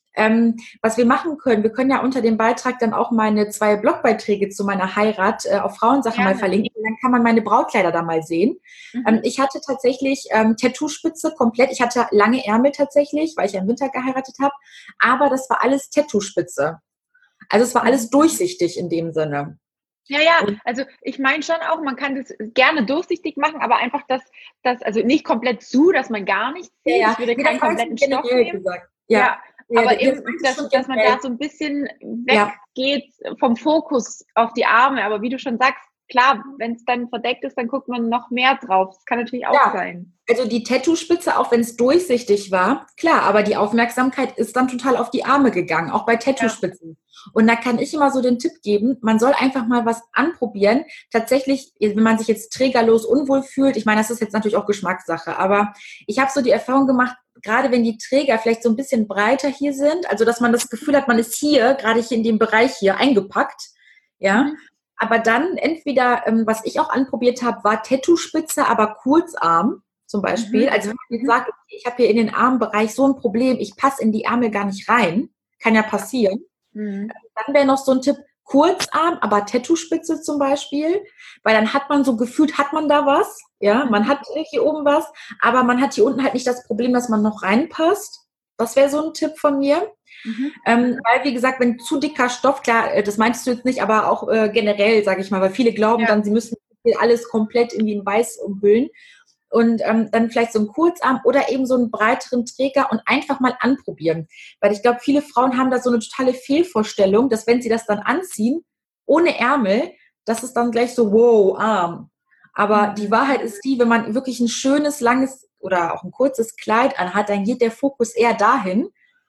Was wir machen können, wir können ja unter dem Beitrag dann auch meine 2 Blogbeiträge zu meiner Heirat auf Frauensache mal Gerne. verlinken. Dann kann man meine Brautkleider da mal sehen. Mhm. Ich hatte tatsächlich Tattoo-Spitze komplett. Ich hatte lange Ärmel tatsächlich, weil ich ja im Winter geheiratet habe. Aber das war alles Tattoo-Spitze. Also es war alles Mhm. durchsichtig in dem Sinne. Ja, ja, Und also ich meine schon auch, man kann das gerne durchsichtig machen, aber einfach also nicht komplett zu, dass man gar nichts ja, sieht. ja, Ich würde nee, das keinen war jetzt kompletten Stoff generell nehmen. gesagt. Ja, Ja, ja, aber das eben, meinte ich schon dass man da generell. so ein bisschen Ja, weggeht vom Fokus auf die Arme. Aber wie du schon sagst, klar, wenn es dann verdeckt ist, dann guckt man noch mehr drauf. Das kann natürlich auch Ja, sein. also die Tattoo-Spitze, auch wenn es durchsichtig war, klar, aber die Aufmerksamkeit ist dann total auf die Arme gegangen, auch bei Ja. Tattoo-Spitzen. Und da kann ich immer so den Tipp geben, man soll einfach mal was anprobieren. Tatsächlich, wenn man sich jetzt trägerlos unwohl fühlt, ich meine, das ist jetzt natürlich auch Geschmackssache, aber ich habe so die Erfahrung gemacht, gerade wenn die Träger vielleicht so ein bisschen breiter hier sind, also dass man das Gefühl hat, man ist hier, gerade hier in dem Bereich hier eingepackt, ja, Mhm. aber dann entweder, was ich auch anprobiert habe, war Tattoo-Spitze, aber Kurzarm zum Beispiel. Mhm. Also wenn man jetzt Mhm. sagt, okay, ich habe hier in den Armbereich so ein Problem, ich passe in die Ärmel gar nicht rein, kann ja passieren. Mhm. Dann wäre noch so ein Tipp, Kurzarm, aber Tattoo-Spitze zum Beispiel, weil dann hat man so gefühlt, hat man da was, ja, man Mhm. hat hier oben was, aber man hat hier unten halt nicht das Problem, dass man noch reinpasst. Das wäre so ein Tipp von mir. Mhm. Weil, wie gesagt, wenn zu dicker Stoff, klar, das meinst du jetzt nicht, aber auch generell, sage ich mal, weil viele glauben Ja. dann, sie müssen alles komplett irgendwie in Weiß umhüllen. Und dann vielleicht so einen Kurzarm oder eben so einen breiteren Träger und einfach mal anprobieren. Weil ich glaube, viele Frauen haben da so eine totale Fehlvorstellung, dass wenn sie das dann anziehen, ohne Ärmel, dass es dann gleich so, wow, Arm. Aber die Mhm. Wahrheit ist die, wenn man wirklich ein schönes, langes oder auch ein kurzes Kleid anhat, dann geht der Fokus eher dahin.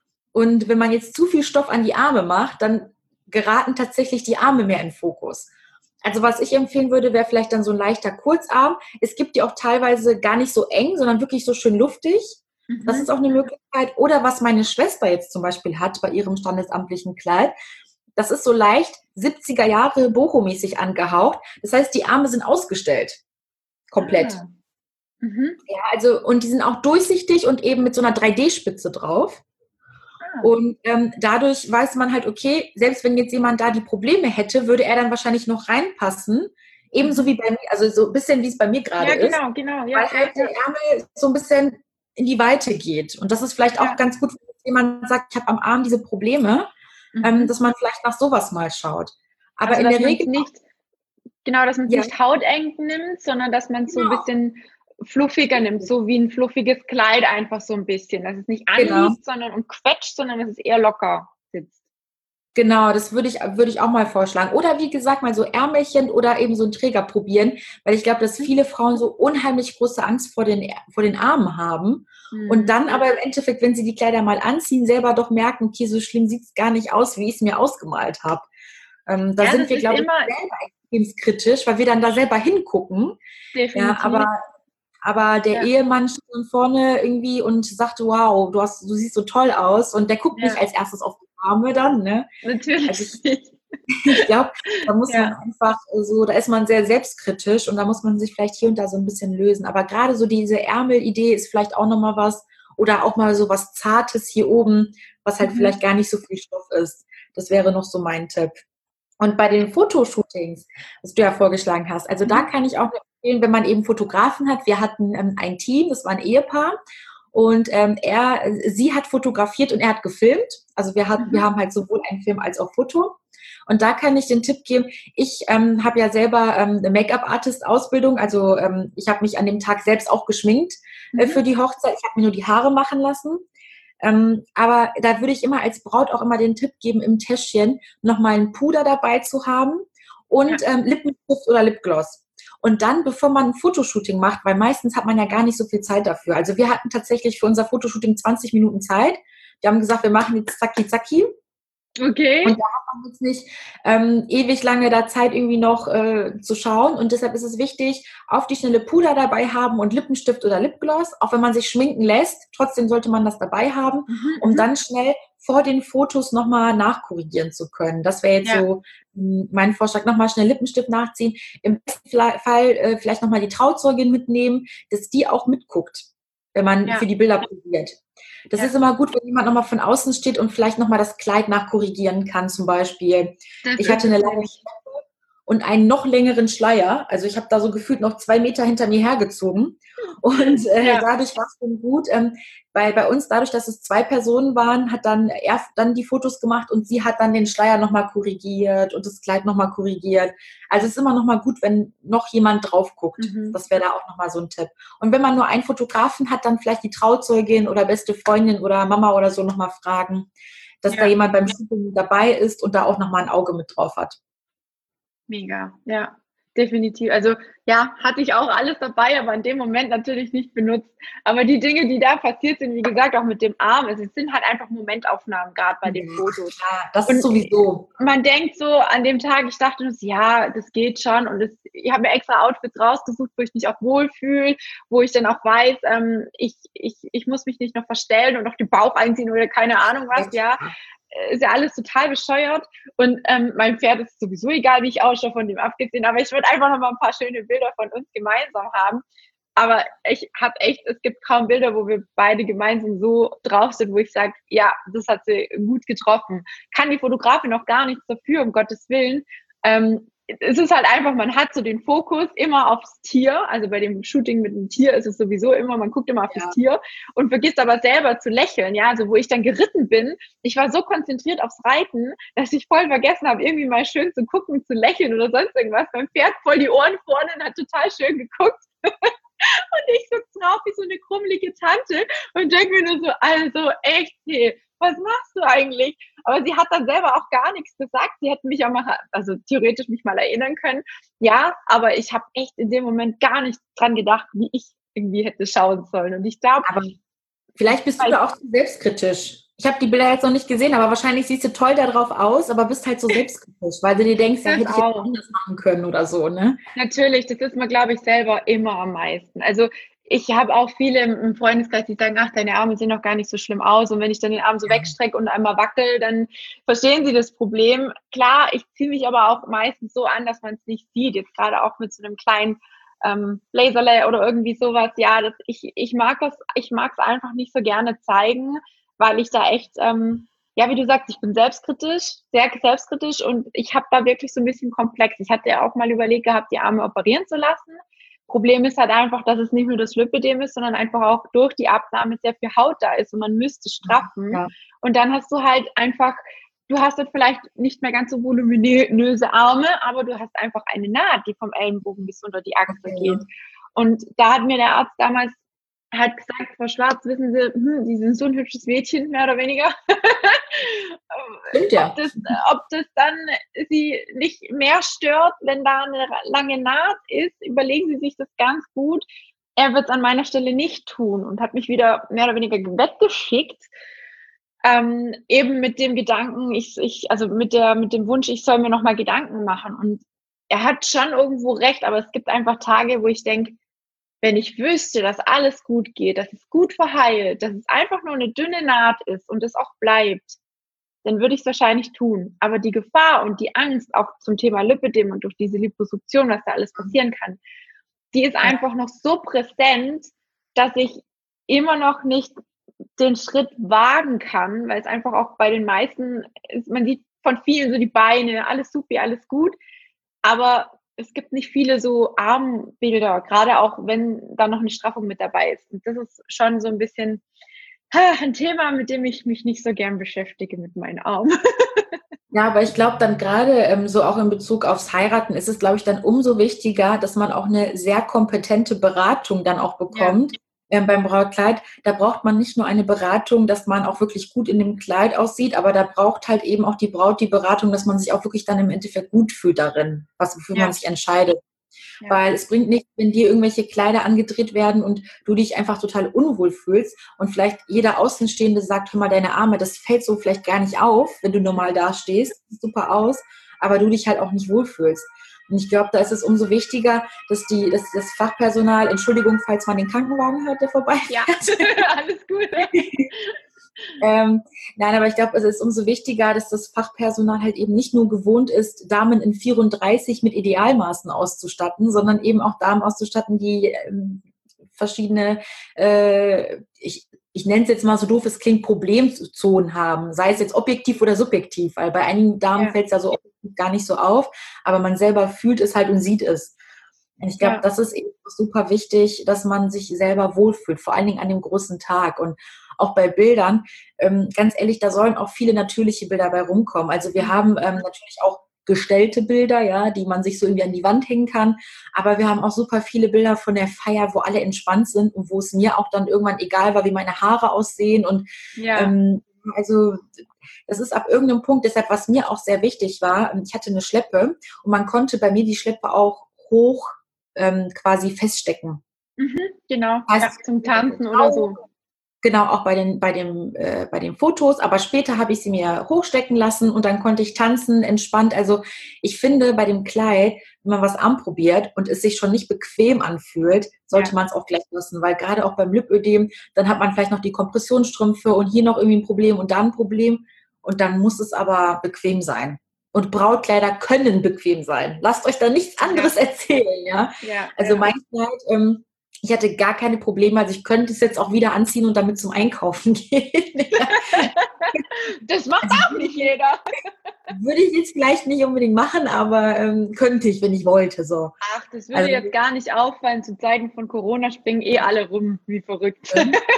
Und wenn man jetzt zu viel Stoff an die Arme macht, dann geraten tatsächlich die Arme mehr in Fokus. Also was ich empfehlen würde, wäre vielleicht dann so ein leichter Kurzarm. Es gibt die auch teilweise gar nicht so eng, sondern wirklich so schön luftig. Das ist Mhm. auch eine Möglichkeit. Oder was meine Schwester jetzt zum Beispiel hat bei ihrem standesamtlichen Kleid, das ist so leicht 70er Jahre Boho-mäßig angehaucht. Das heißt, die Arme sind ausgestellt. Komplett. Ah. Mhm. Ja, also, und die sind auch durchsichtig und eben mit so einer 3D-Spitze drauf. Ah. Und dadurch weiß man halt, okay, selbst wenn jetzt jemand da die Probleme hätte, würde er dann wahrscheinlich noch reinpassen. Ebenso Mhm. wie bei mir, also so ein bisschen wie es bei mir gerade Ja, ist, genau, genau. weil Ja, ja, halt der ja. Ärmel so ein bisschen in die Weite geht. Und das ist vielleicht auch Ja. ganz gut, wenn jemand sagt, ich habe am Arm diese Probleme, Mhm. dass man vielleicht nach sowas mal schaut. Aber Also, in dass der man es Regel, nicht genau, dass man es ja, nicht hauteng nimmt, sondern dass man es so 'n genau, bisschen fluffiger nimmt, so wie 'n fluffiges Kleid einfach so 'n bisschen, dass es nicht genau. anliegt, sondern und quetscht, sondern dass es eher locker sitzt. Genau, das würde ich auch mal vorschlagen. Oder wie gesagt, mal so Ärmelchen oder eben so 'n Träger probieren, weil ich glaube, dass Mhm. viele Frauen so unheimlich große Angst vor den Armen haben und Mhm. dann aber im Endeffekt, wenn sie die Kleider mal anziehen, selber doch merken: „Okay, so schlimm sieht's gar nicht aus, wie ich's mir ausgemalt habe.“ Da Ja, sind das wir, ist glaube ich, immer selber extrem kritisch, weil wir dann da selber hingucken, ja, definitiv, aber der ja, Ehemann steht dann vorne irgendwie und sagt: „Wow, du siehst so toll aus.“ Und der guckt nicht ja, als Erstes auf die Arme dann, ne? Also, natürlich nicht. ich glaube, da muss man Ja, einfach so, da ist man sehr selbstkritisch und da muss man sich vielleicht hier und da so ein bisschen lösen. Aber gerade so diese Ärmelidee ist vielleicht auch noch mal was oder auch mal so was Zartes hier oben, was halt mhm, vielleicht gar nicht so viel Stoff ist. Das wäre noch so mein Tipp. Und bei den Fotoshootings, was du ja vorgeschlagen hast, also da mhm, kann ich auch empfehlen, wenn man eben Fotografen hat. Wir hatten ein Team, das war ein Ehepaar und sie hat fotografiert und er hat gefilmt. Also wir mhm, haben halt sowohl ein Film als auch Foto. Und da kann ich den Tipp geben, ich habe ja selber eine Make-up-Artist-Ausbildung, also ich habe mich an dem Tag selbst auch geschminkt mhm. für die Hochzeit. Ich habe mir nur die Haare machen lassen. Aber da würde ich immer als Braut auch immer den Tipp geben, im Täschchen nochmal ein Puder dabei zu haben und Ja, Lippenstift oder Lipgloss. Und dann, bevor man ein Fotoshooting macht, weil meistens hat man ja gar nicht so viel Zeit dafür. Also wir hatten tatsächlich für unser Fotoshooting 20 Minuten Zeit. Wir haben gesagt, wir machen jetzt zacki zacki. Und okay. da hat man jetzt nicht ewig lange da Zeit irgendwie noch zu schauen. Und deshalb ist es wichtig, auf die schnelle Puder dabei haben und Lippenstift oder Lipgloss. Auch wenn man sich schminken lässt, trotzdem sollte man das dabei haben, Mhm, um mhm. dann schnell vor den Fotos nochmal nachkorrigieren zu können. Das wäre jetzt Ja, so mein Vorschlag. Nochmal schnell Lippenstift nachziehen. Im besten Fall vielleicht nochmal die Trauzeugin mitnehmen, dass die auch mitguckt, wenn man für ja, die Bilder probiert. Das ja, ist immer gut, wenn jemand nochmal von außen steht und vielleicht nochmal das Kleid nachkorrigieren kann, zum Beispiel. das Ich ist hatte eine es lange nämlich. und einen noch längeren Schleier. Also ich habe da so gefühlt noch 2 Meter hinter mir hergezogen. Und Ja, dadurch war es schon gut, weil bei uns, dadurch, dass es 2 Personen waren, hat dann er dann die Fotos gemacht und sie hat dann den Schleier nochmal korrigiert und das Kleid nochmal korrigiert. Also es ist immer nochmal gut, wenn noch jemand drauf guckt. mhm, Das wäre da auch nochmal so ein Tipp. Und wenn man nur einen Fotografen hat, dann vielleicht die Trauzeugin oder beste Freundin oder Mama oder so nochmal fragen, dass da ja, jemand beim Shooting dabei ist und da auch nochmal ein Auge mit drauf hat. mega, ja. definitiv. Also ja, hatte ich auch alles dabei, aber in dem Moment natürlich nicht benutzt. Aber die Dinge, die da passiert sind, wie gesagt, auch mit dem Arm, also es sind halt einfach Momentaufnahmen, gerade bei Ja, den Fotos. klar, das Und sowieso. man denkt so an dem Tag, ich dachte, ja, das geht schon. Und ich habe mir extra Outfits rausgesucht, wo ich mich auch wohlfühle, wo ich dann auch weiß, ich muss mich nicht noch verstellen und noch den Bauch einziehen oder keine Ahnung was, ja. Ist ja alles total bescheuert. Und mein Pferd ist sowieso egal, wie ich ausschaue, von dem abgesehen. Aber ich würde einfach noch mal ein paar schöne Bilder von uns gemeinsam haben. Aber ich habe echt, es gibt kaum Bilder, wo wir beide gemeinsam so drauf sind, wo ich sage, ja, das hat sie gut getroffen. Kann die Fotografin noch gar nichts dafür, um Gottes Willen. Es ist halt einfach, man hat so den Fokus immer aufs Tier. Also bei dem Shooting mit dem Tier ist es sowieso immer, man guckt immer auf das Tier und vergisst aber selber zu lächeln. Ja, also wo ich dann geritten bin, ich war so konzentriert aufs Reiten, dass ich voll vergessen habe, irgendwie mal schön zu gucken, zu lächeln oder sonst irgendwas. Mein Pferd voll die Ohren vorne und hat total schön geguckt. Und ich sitze drauf wie so eine krummelige Tante und denke mir nur so, also echt, hey, was machst du eigentlich? Aber sie hat dann selber auch gar nichts gesagt. Sie hätte mich auch mal, also theoretisch mich mal erinnern können. Ja, aber ich habe echt in dem Moment gar nicht dran gedacht, wie ich irgendwie hätte schauen sollen. Und ich glaube, Aber vielleicht bist du da auch zu selbstkritisch. Ich habe die Bilder jetzt noch nicht gesehen, aber wahrscheinlich siehst du toll darauf aus, aber bist halt so selbstkritisch, weil du dir denkst, ja, hätte ich jetzt anders machen können oder so, ne? Natürlich, das ist mir, glaube ich, selber immer am meisten. Also ich habe auch viele im Freundeskreis, die sagen, ach, deine Arme sehen doch gar nicht so schlimm aus. Und wenn ich dann den Arm so wegstrecke und einmal wackel, dann verstehen sie das Problem. Klar, ich ziehe mich aber auch meistens so an, dass man es nicht sieht. Jetzt gerade auch mit so einem kleinen Laserlay oder irgendwie sowas. Ja, ich mag es einfach nicht so gerne zeigen, weil ich da echt, ja, wie du sagst, ich bin selbstkritisch, sehr selbstkritisch und ich habe da wirklich so ein bisschen Komplex. Ich hatte ja auch mal überlegt gehabt, die Arme operieren zu lassen. Problem ist halt einfach, dass es nicht nur das Lipödem ist, sondern einfach auch durch die Abnahme sehr viel Haut da ist und man müsste straffen. Ja. Und dann hast du halt einfach, du hast dann vielleicht nicht mehr ganz so voluminöse Arme, aber du hast einfach eine Naht, die vom Ellenbogen bis unter die Achse geht. Und da hat mir der Arzt damals halt gesagt, Frau Schwarz, wissen Sie, Sie sind so ein hübsches Mädchen, mehr oder weniger. Stimmt, ja. Ob das dann Sie nicht mehr stört, wenn da eine lange Naht ist, überlegen Sie sich das ganz gut. Er wird es an meiner Stelle nicht tun und hat mich wieder mehr oder weniger weggeschickt. Eben mit dem Gedanken, also mit dem Wunsch, ich soll mir nochmal Gedanken machen. Und er hat schon irgendwo recht, aber es gibt einfach Tage, wo ich denke, wenn ich wüsste, dass alles gut geht, dass es gut verheilt, dass es einfach nur eine dünne Naht ist und es auch bleibt, dann würde ich es wahrscheinlich tun. Aber die Gefahr und die Angst auch zum Thema Lipödem und durch diese Liposuktion, was da alles passieren kann, die ist einfach noch so präsent, dass ich immer noch nicht den Schritt wagen kann, weil es einfach auch bei den meisten ist, man sieht von vielen so die Beine, alles super, alles gut, aber es gibt nicht viele so Armbilder, gerade auch wenn da noch eine Straffung mit dabei ist. Und das ist schon so ein bisschen ein Thema, mit dem ich mich nicht so gern beschäftige mit meinen Armen. Ja, aber ich glaube dann gerade so auch in Bezug aufs Heiraten ist es, glaube ich, dann umso wichtiger, dass man auch eine sehr kompetente Beratung dann auch bekommt. Beim Brautkleid, da braucht man nicht nur eine Beratung, dass man auch wirklich gut in dem Kleid aussieht, aber da braucht halt eben auch die Braut die Beratung, dass man sich auch wirklich dann im Endeffekt gut fühlt darin, wofür man sich entscheidet. Ja. Weil es bringt nichts, wenn dir irgendwelche Kleider angedreht werden und du dich einfach total unwohl fühlst und vielleicht jeder Außenstehende sagt, hör mal, deine Arme, das fällt so vielleicht gar nicht auf, wenn du normal dastehst, sieht super aus, aber du dich halt auch nicht wohlfühlst. Und ich glaube, da ist es umso wichtiger, dass das Fachpersonal, Entschuldigung, falls man den Krankenwagen hört, der vorbeifährt. Ja, alles gut. Nein, aber ich glaube, es ist umso wichtiger, dass das Fachpersonal halt eben nicht nur gewohnt ist, Damen in 34 mit Idealmaßen auszustatten, sondern eben auch Damen auszustatten, die verschiedene, ich nenne es jetzt mal so doof, es klingt, Problemzonen haben, sei es jetzt objektiv oder subjektiv, weil bei einigen Damen fällt es ja so gar nicht so auf, aber man selber fühlt es halt und sieht es. Und ich glaube, das ist eben super wichtig, dass man sich selber wohlfühlt, vor allen Dingen an dem großen Tag. Und auch bei Bildern, ganz ehrlich, da sollen auch viele natürliche Bilder bei rumkommen. Also wir haben natürlich auch gestellte Bilder, ja, die man sich so irgendwie an die Wand hängen kann. Aber wir haben auch super viele Bilder von der Feier, wo alle entspannt sind und wo es mir auch dann irgendwann egal war, wie meine Haare aussehen. Und also das ist ab irgendeinem Punkt, deshalb, was mir auch sehr wichtig war, ich hatte eine Schleppe und man konnte bei mir die Schleppe auch hoch quasi feststecken. Genau, Heißt, ja, zum Tanzen oder so. Genau, auch bei den Fotos, aber später habe ich sie mir hochstecken lassen und dann konnte ich tanzen, entspannt. Also ich finde, bei dem Kleid, wenn man was anprobiert und es sich schon nicht bequem anfühlt, sollte man es auch gleich lassen, weil gerade auch beim Lipödem, dann hat man vielleicht noch die Kompressionsstrümpfe und hier noch irgendwie ein Problem und da ein Problem und dann muss es aber bequem sein. Und Brautkleider können bequem sein. Lasst euch da nichts anderes erzählen, ja. Also mein Kleid, ich hatte gar keine Probleme, also ich könnte es jetzt auch wieder anziehen und damit zum Einkaufen gehen. Das macht auch nicht jeder. Würde ich jetzt vielleicht nicht unbedingt machen, aber könnte ich, wenn ich wollte. So. Ach, das würde jetzt gar nicht auffallen. Zu Zeiten von Corona springen alle rum, wie verrückt.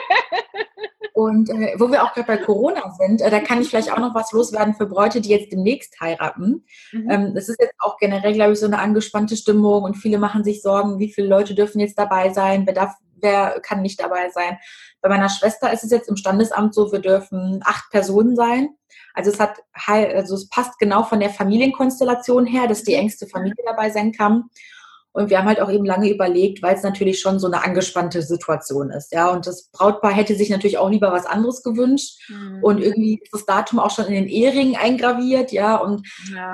Und wo wir auch gerade bei Corona sind, da kann ich vielleicht auch noch was loswerden für Bräute, die jetzt demnächst heiraten. Das ist jetzt auch generell, glaube ich, so eine angespannte Stimmung und viele machen sich Sorgen, wie viele Leute dürfen jetzt dabei sein, wer kann nicht dabei sein. Bei meiner Schwester ist es jetzt im Standesamt so, wir dürfen 8 Personen sein. Also es passt genau von der Familienkonstellation her, dass die engste Familie dabei sein kann. Und wir haben halt auch eben lange überlegt, weil es natürlich schon so eine angespannte Situation ist. Ja, und das Brautpaar hätte sich natürlich auch lieber was anderes gewünscht. Und irgendwie ist das Datum auch schon in den Eheringen eingraviert. Ja, und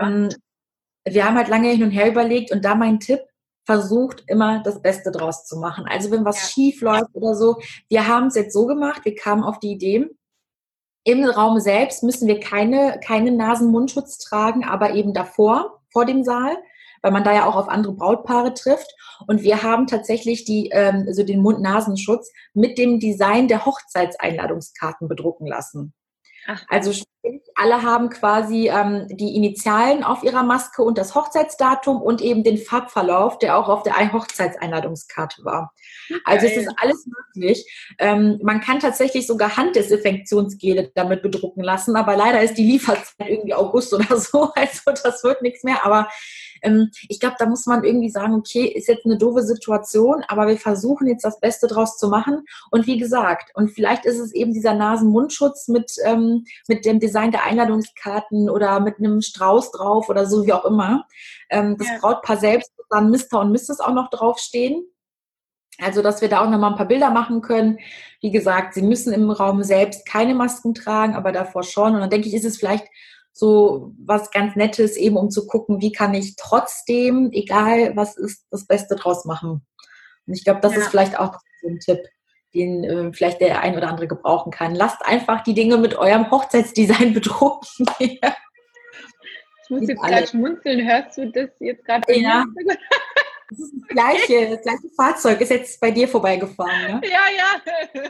wir haben halt lange hin und her überlegt. Und da mein Tipp, versucht immer das Beste draus zu machen. Also wenn was schief läuft oder so. Wir haben es jetzt so gemacht, wir kamen auf die Idee, im Raum selbst müssen wir keine Nasen-Mundschutz tragen, aber eben davor, vor dem Saal, weil man da ja auch auf andere Brautpaare trifft. Und wir haben tatsächlich den Mund-Nasenschutz mit dem Design der Hochzeitseinladungskarten bedrucken lassen. Ach. Also sprich, alle haben quasi die Initialen auf ihrer Maske und das Hochzeitsdatum und eben den Farbverlauf, der auch auf der Hochzeitseinladungskarte war. Also es ist alles möglich. Man kann tatsächlich sogar Handdesinfektionsgele damit bedrucken lassen, aber leider ist die Lieferzeit irgendwie August oder so, also das wird nichts mehr. Aber ich glaube, da muss man irgendwie sagen, okay, ist jetzt eine doofe Situation, aber wir versuchen jetzt das Beste draus zu machen. Und wie gesagt, und vielleicht ist es eben dieser Nasen-Mundschutz mit dem Design der Einladungskarten oder mit einem Strauß drauf oder so, wie auch immer. Das Brautpaar selbst wird dann Mr. und Mrs. auch noch draufstehen. Also, dass wir da auch nochmal ein paar Bilder machen können. Wie gesagt, sie müssen im Raum selbst keine Masken tragen, aber davor schon. Und dann denke ich, ist es vielleicht so was ganz Nettes, eben um zu gucken, wie kann ich trotzdem, egal was ist, das Beste draus machen. Und ich glaube, das ist vielleicht auch so ein Tipp, den vielleicht der ein oder andere gebrauchen kann. Lasst einfach die Dinge mit eurem Hochzeitsdesign bedrucken. Ich muss jetzt gerade schmunzeln. Hörst du das jetzt gerade? Ja. Das ist das gleiche Fahrzeug, ist jetzt bei dir vorbeigefahren, ne? Ja.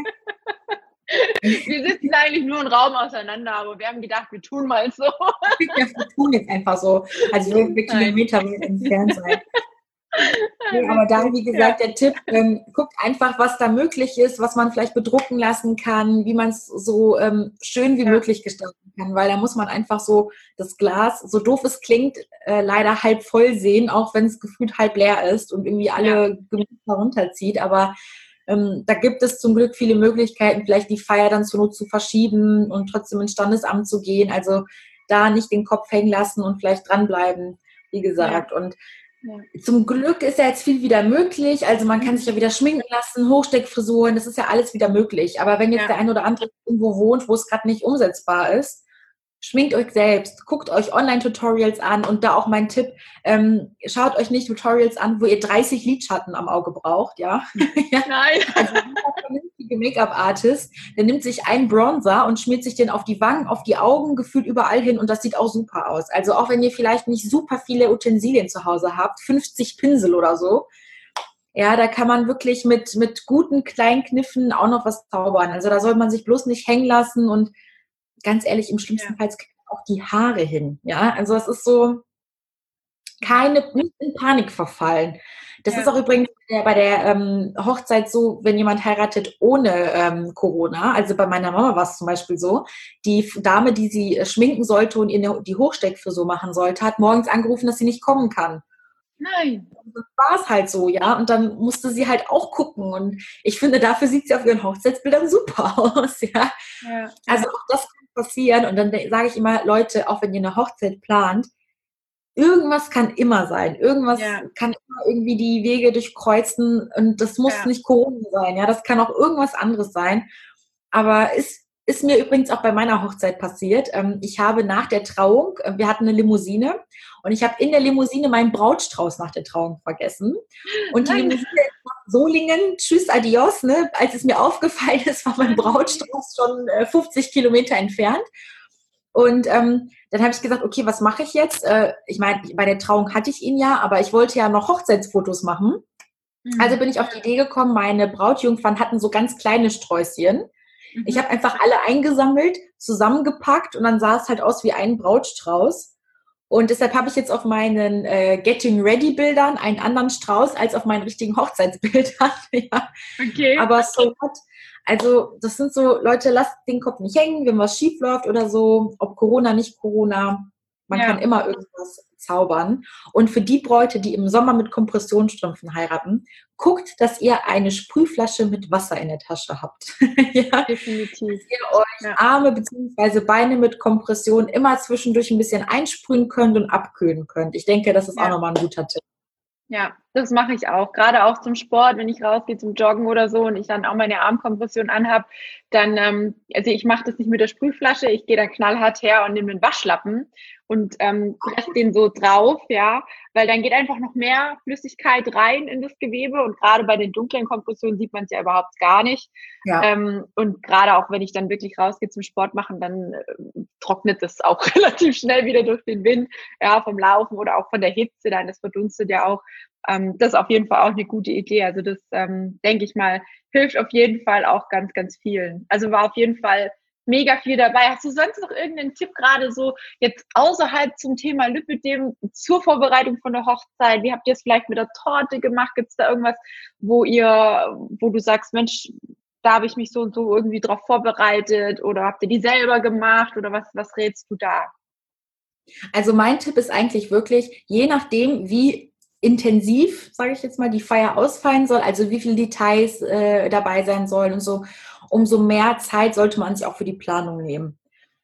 Wir sitzen eigentlich nur einen Raum auseinander, aber wir haben gedacht, wir tun mal so. Wir tun jetzt einfach so, also wir Kilometer entfernt sein. Nee, aber da, wie gesagt, der Tipp, guckt einfach, was da möglich ist, was man vielleicht bedrucken lassen kann, wie man es so schön wie möglich gestalten kann, weil da muss man einfach so das Glas, so doof es klingt, leider halb voll sehen, auch wenn es gefühlt halb leer ist und irgendwie alle Gemüse runterzieht, aber da gibt es zum Glück viele Möglichkeiten, vielleicht die Feier dann zur Not zu verschieben und trotzdem ins Standesamt zu gehen, also da nicht den Kopf hängen lassen und vielleicht dranbleiben, wie gesagt, und zum Glück ist ja jetzt viel wieder möglich. Also man kann sich ja wieder schminken lassen, Hochsteckfrisuren, das ist ja alles wieder möglich. Aber wenn jetzt der ein oder andere irgendwo wohnt, wo es gerade nicht umsetzbar ist, schminkt euch selbst, guckt euch Online-Tutorials an und da auch mein Tipp, schaut euch nicht Tutorials an, wo ihr 30 Lidschatten am Auge braucht, ja. Nein. Also ein vernünftiger Make-up-Artist, der nimmt sich einen Bronzer und schmiert sich den auf die Wangen, auf die Augen, gefühlt überall hin und das sieht auch super aus. Also auch wenn ihr vielleicht nicht super viele Utensilien zu Hause habt, 50 Pinsel oder so, ja, da kann man wirklich mit guten kleinen Kniffen auch noch was zaubern. Also da soll man sich bloß nicht hängen lassen und ganz ehrlich, im schlimmsten Fall kriegt auch die Haare hin. Ja, also es ist so nicht in Panik verfallen. Das ist auch übrigens bei der Hochzeit so, wenn jemand heiratet ohne Corona. Also bei meiner Mama war es zum Beispiel so, die Dame, die sie schminken sollte und ihr die Hochsteckfrisur machen sollte, hat morgens angerufen, dass sie nicht kommen kann. Nein. Das war es halt so, ja. Und dann musste sie halt auch gucken. Und ich finde, dafür sieht sie auf ihren Hochzeitsbildern super aus, ja. Also auch das kann passieren. Und dann sage ich immer, Leute, auch wenn ihr eine Hochzeit plant, irgendwas kann immer sein. Irgendwas kann immer irgendwie die Wege durchkreuzen und das muss nicht Corona sein. Ja, das kann auch irgendwas anderes sein. Aber ist mir übrigens auch bei meiner Hochzeit passiert. Ich habe nach der Trauung, wir hatten eine Limousine und ich habe in der Limousine meinen Brautstrauß nach der Trauung vergessen. Und die Limousine ist nach Solingen, tschüss, adios, ne? Als es mir aufgefallen ist, war mein Brautstrauß schon 50 Kilometer entfernt. Und dann habe ich gesagt, okay, was mache ich jetzt? Ich meine, bei der Trauung hatte ich ihn ja, aber ich wollte ja noch Hochzeitsfotos machen. Also bin ich auf die Idee gekommen, meine Brautjungfern hatten so ganz kleine Sträußchen. Ich habe einfach alle eingesammelt, zusammengepackt und dann sah es halt aus wie ein Brautstrauß. Und deshalb habe ich jetzt auf meinen Getting Ready Bildern einen anderen Strauß als auf meinen richtigen Hochzeitsbildern. Ja. Okay. Aber so what? Also das sind so, Leute, lasst den Kopf nicht hängen, wenn was schief läuft oder so, ob Corona, nicht Corona. Man kann immer irgendwas zaubern. Und für die Bräute, die im Sommer mit Kompressionsstrümpfen heiraten, guckt, dass ihr eine Sprühflasche mit Wasser in der Tasche habt. Ja? Definitiv. Dass ihr euch Arme bzw. Beine mit Kompression immer zwischendurch ein bisschen einsprühen könnt und abkühlen könnt. Ich denke, das ist auch nochmal ein guter Tipp. Ja, das mache ich auch. Gerade auch zum Sport, wenn ich rausgehe zum Joggen oder so und ich dann auch meine Armkompression anhab, dann, also ich mache das nicht mit der Sprühflasche, ich gehe dann knallhart her und nehme einen Waschlappen und presse den so drauf, ja, weil dann geht einfach noch mehr Flüssigkeit rein in das Gewebe und gerade bei den dunklen Kompressionen sieht man es ja überhaupt gar nicht. Ja. Und gerade auch, wenn ich dann wirklich rausgehe zum Sport machen, dann trocknet das auch relativ schnell wieder durch den Wind, ja, vom Laufen oder auch von der Hitze, dann das verdunstet ja auch. Das ist auf jeden Fall auch eine gute Idee. Also das, denke ich mal, hilft auf jeden Fall auch ganz, ganz vielen. Also war auf jeden Fall mega viel dabei. Hast du sonst noch irgendeinen Tipp gerade so jetzt außerhalb zum Thema Lipödem zur Vorbereitung von der Hochzeit? Wie habt ihr es vielleicht mit der Torte gemacht? Gibt es da irgendwas, wo du sagst, Mensch, da habe ich mich so und so irgendwie drauf vorbereitet oder habt ihr die selber gemacht oder was rätst du da? Also mein Tipp ist eigentlich wirklich, je nachdem, wie intensiv, sage ich jetzt mal, die Feier ausfallen soll, also wie viele Details dabei sein sollen und so, umso mehr Zeit sollte man sich auch für die Planung nehmen.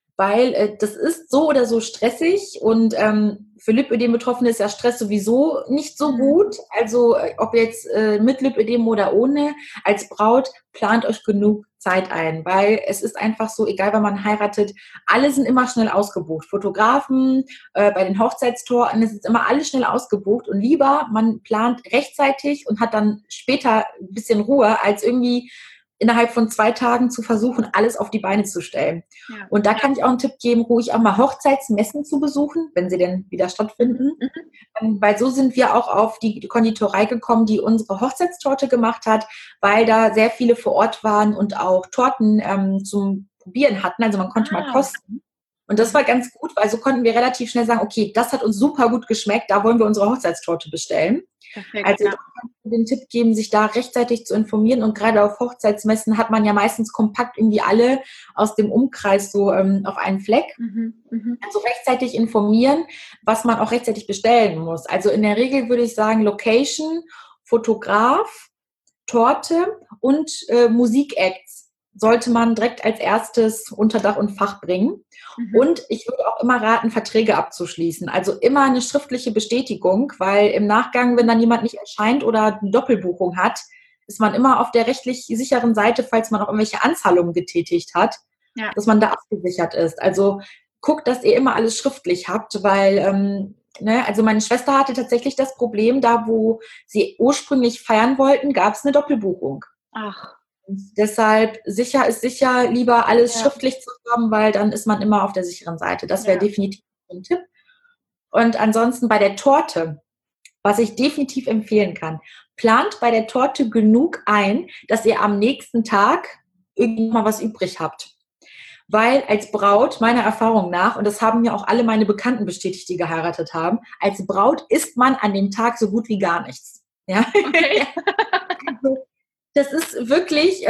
Weil das ist so oder so stressig und für Lipödem-Betroffene ist ja Stress sowieso nicht so gut. Also ob jetzt mit Lipödem oder ohne, als Braut plant euch genug Zeit ein, weil es ist einfach so, egal wann man heiratet, alle sind immer schnell ausgebucht. Fotografen, bei den Hochzeitstorten, es ist immer alles schnell ausgebucht und lieber man plant rechtzeitig und hat dann später ein bisschen Ruhe, als irgendwie innerhalb von 2 Tagen zu versuchen, alles auf die Beine zu stellen. Ja. Und da kann ich auch einen Tipp geben, ruhig auch mal Hochzeitsmessen zu besuchen, wenn sie denn wieder stattfinden. Weil so sind wir auch auf die Konditorei gekommen, die unsere Hochzeitstorte gemacht hat, weil da sehr viele vor Ort waren und auch Torten zum Probieren hatten. Also man konnte mal kosten. Und das war ganz gut, weil so konnten wir relativ schnell sagen, okay, das hat uns super gut geschmeckt, da wollen wir unsere Hochzeitstorte bestellen. Perfekt, also da kann ich den Tipp geben, sich da rechtzeitig zu informieren und gerade auf Hochzeitsmessen hat man ja meistens kompakt irgendwie alle aus dem Umkreis so auf einen Fleck. Also rechtzeitig informieren, was man auch rechtzeitig bestellen muss. Also in der Regel würde ich sagen Location, Fotograf, Torte und Musikacts sollte man direkt als erstes unter Dach und Fach bringen. Und ich würde auch immer raten, Verträge abzuschließen. Also immer eine schriftliche Bestätigung, weil im Nachgang, wenn dann jemand nicht erscheint oder eine Doppelbuchung hat, ist man immer auf der rechtlich sicheren Seite, falls man auch irgendwelche Anzahlungen getätigt hat, dass man da abgesichert ist. Also guckt, dass ihr immer alles schriftlich habt, weil also meine Schwester hatte tatsächlich das Problem, da wo sie ursprünglich feiern wollten, gab es eine Doppelbuchung. Ach. Und deshalb sicher ist sicher, lieber alles schriftlich zu haben, weil dann ist man immer auf der sicheren Seite. Das wäre definitiv ein Tipp. Und ansonsten bei der Torte, was ich definitiv empfehlen kann, plant bei der Torte genug ein, dass ihr am nächsten Tag irgendwie mal was übrig habt. Weil als Braut, meiner Erfahrung nach, und das haben mir auch alle meine Bekannten bestätigt, die geheiratet haben, als Braut isst man an dem Tag so gut wie gar nichts. Ja? Okay. Also, das ist wirklich,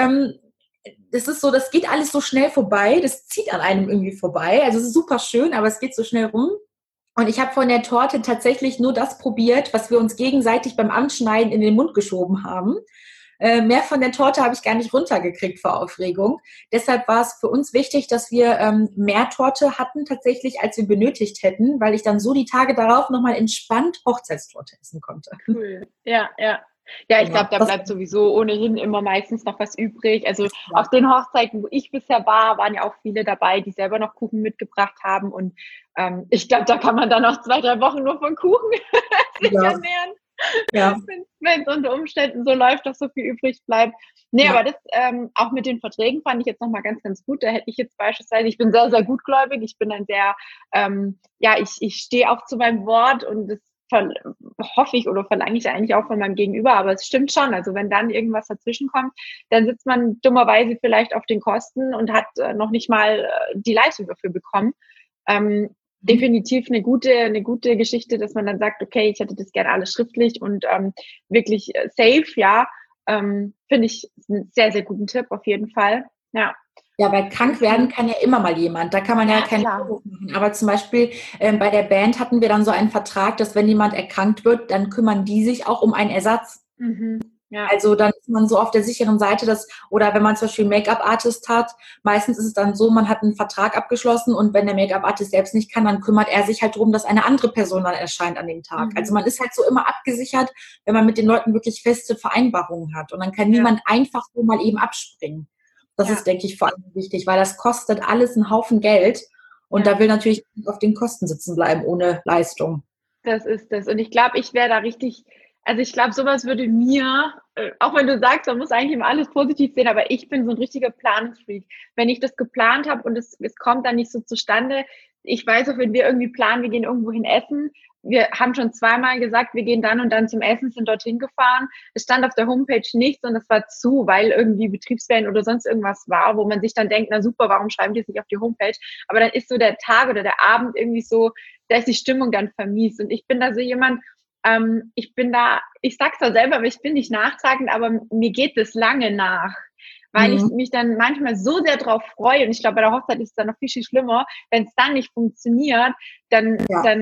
das ist so, das geht alles so schnell vorbei, das zieht an einem irgendwie vorbei. Also es ist super schön, aber es geht so schnell rum. Und ich habe von der Torte tatsächlich nur das probiert, was wir uns gegenseitig beim Anschneiden in den Mund geschoben haben. Mehr von der Torte habe ich gar nicht runtergekriegt vor Aufregung. Deshalb war es für uns wichtig, dass wir mehr Torte hatten tatsächlich, als wir benötigt hätten, weil ich dann so die Tage darauf nochmal entspannt Hochzeitstorte essen konnte. Cool. Ja, ja. Ja, ich Genau. glaube, da bleibt sowieso ohnehin immer meistens noch was übrig. Also Ja. auf den Hochzeiten, wo ich bisher war, waren ja auch viele dabei, die selber noch Kuchen mitgebracht haben. Und ich glaube, da kann man dann noch 2, 3 Wochen nur von Kuchen sich ernähren. Ja. Wenn es unter Umständen so läuft, dass so viel übrig bleibt. Nee, Ja. aber das auch mit den Verträgen fand ich jetzt nochmal ganz, ganz gut. Da hätte ich jetzt beispielsweise, ich bin sehr, sehr gutgläubig. Ich bin ein sehr, ich stehe auch zu meinem Wort und das hoffe ich oder verlange ich eigentlich auch von meinem Gegenüber, aber es stimmt schon. Also wenn dann irgendwas dazwischen kommt, dann sitzt man dummerweise vielleicht auf den Kosten und hat noch nicht mal die Leistung dafür bekommen. Definitiv eine gute Geschichte, dass man dann sagt, okay, ich hätte das gerne alles schriftlich und wirklich safe, ja. Finde ich einen sehr, sehr guten Tipp auf jeden Fall. Ja. Ja, weil krank werden kann ja immer mal jemand. Da kann man ja keinen Vorwurf machen. Aber zum Beispiel bei der Band hatten wir dann so einen Vertrag, dass wenn jemand erkrankt wird, dann kümmern die sich auch um einen Ersatz. Mhm. Ja. Also dann ist man so auf der sicheren Seite, oder wenn man zum Beispiel einen Make-up-Artist hat, meistens ist es dann so, man hat einen Vertrag abgeschlossen und wenn der Make-up-Artist selbst nicht kann, dann kümmert er sich halt darum, dass eine andere Person dann erscheint an dem Tag. Mhm. Also man ist halt so immer abgesichert, wenn man mit den Leuten wirklich feste Vereinbarungen hat. Und dann kann niemand einfach so mal eben abspringen. Das ist, denke ich, vor allem wichtig, weil das kostet alles einen Haufen Geld und da will natürlich auf den Kosten sitzen bleiben ohne Leistung. Das ist das. Und ich glaube, ich wäre da richtig, also ich glaube, sowas würde mir, auch wenn du sagst, man muss eigentlich immer alles positiv sehen, aber ich bin so ein richtiger Planungsfreak. Wenn ich das geplant habe und es kommt dann nicht so zustande, ich weiß auch, wenn wir irgendwie planen, wir gehen irgendwo hin essen, wir haben schon 2-mal gesagt, wir gehen dann und dann zum Essen, sind dorthin gefahren. Es stand auf der Homepage nichts und es war zu, weil irgendwie Betriebsferien oder sonst irgendwas war, wo man sich dann denkt, na super, warum schreiben die es nicht auf die Homepage? Aber dann ist so der Tag oder der Abend irgendwie so, da ist die Stimmung dann vermiest. Und ich bin da so jemand, ich sag's zwar selber, aber ich bin nicht nachtragend, aber mir geht das lange nach. Weil ich mich dann manchmal so sehr drauf freue, und ich glaube, bei der Hochzeit ist es dann noch viel, viel schlimmer, wenn es dann nicht funktioniert, dann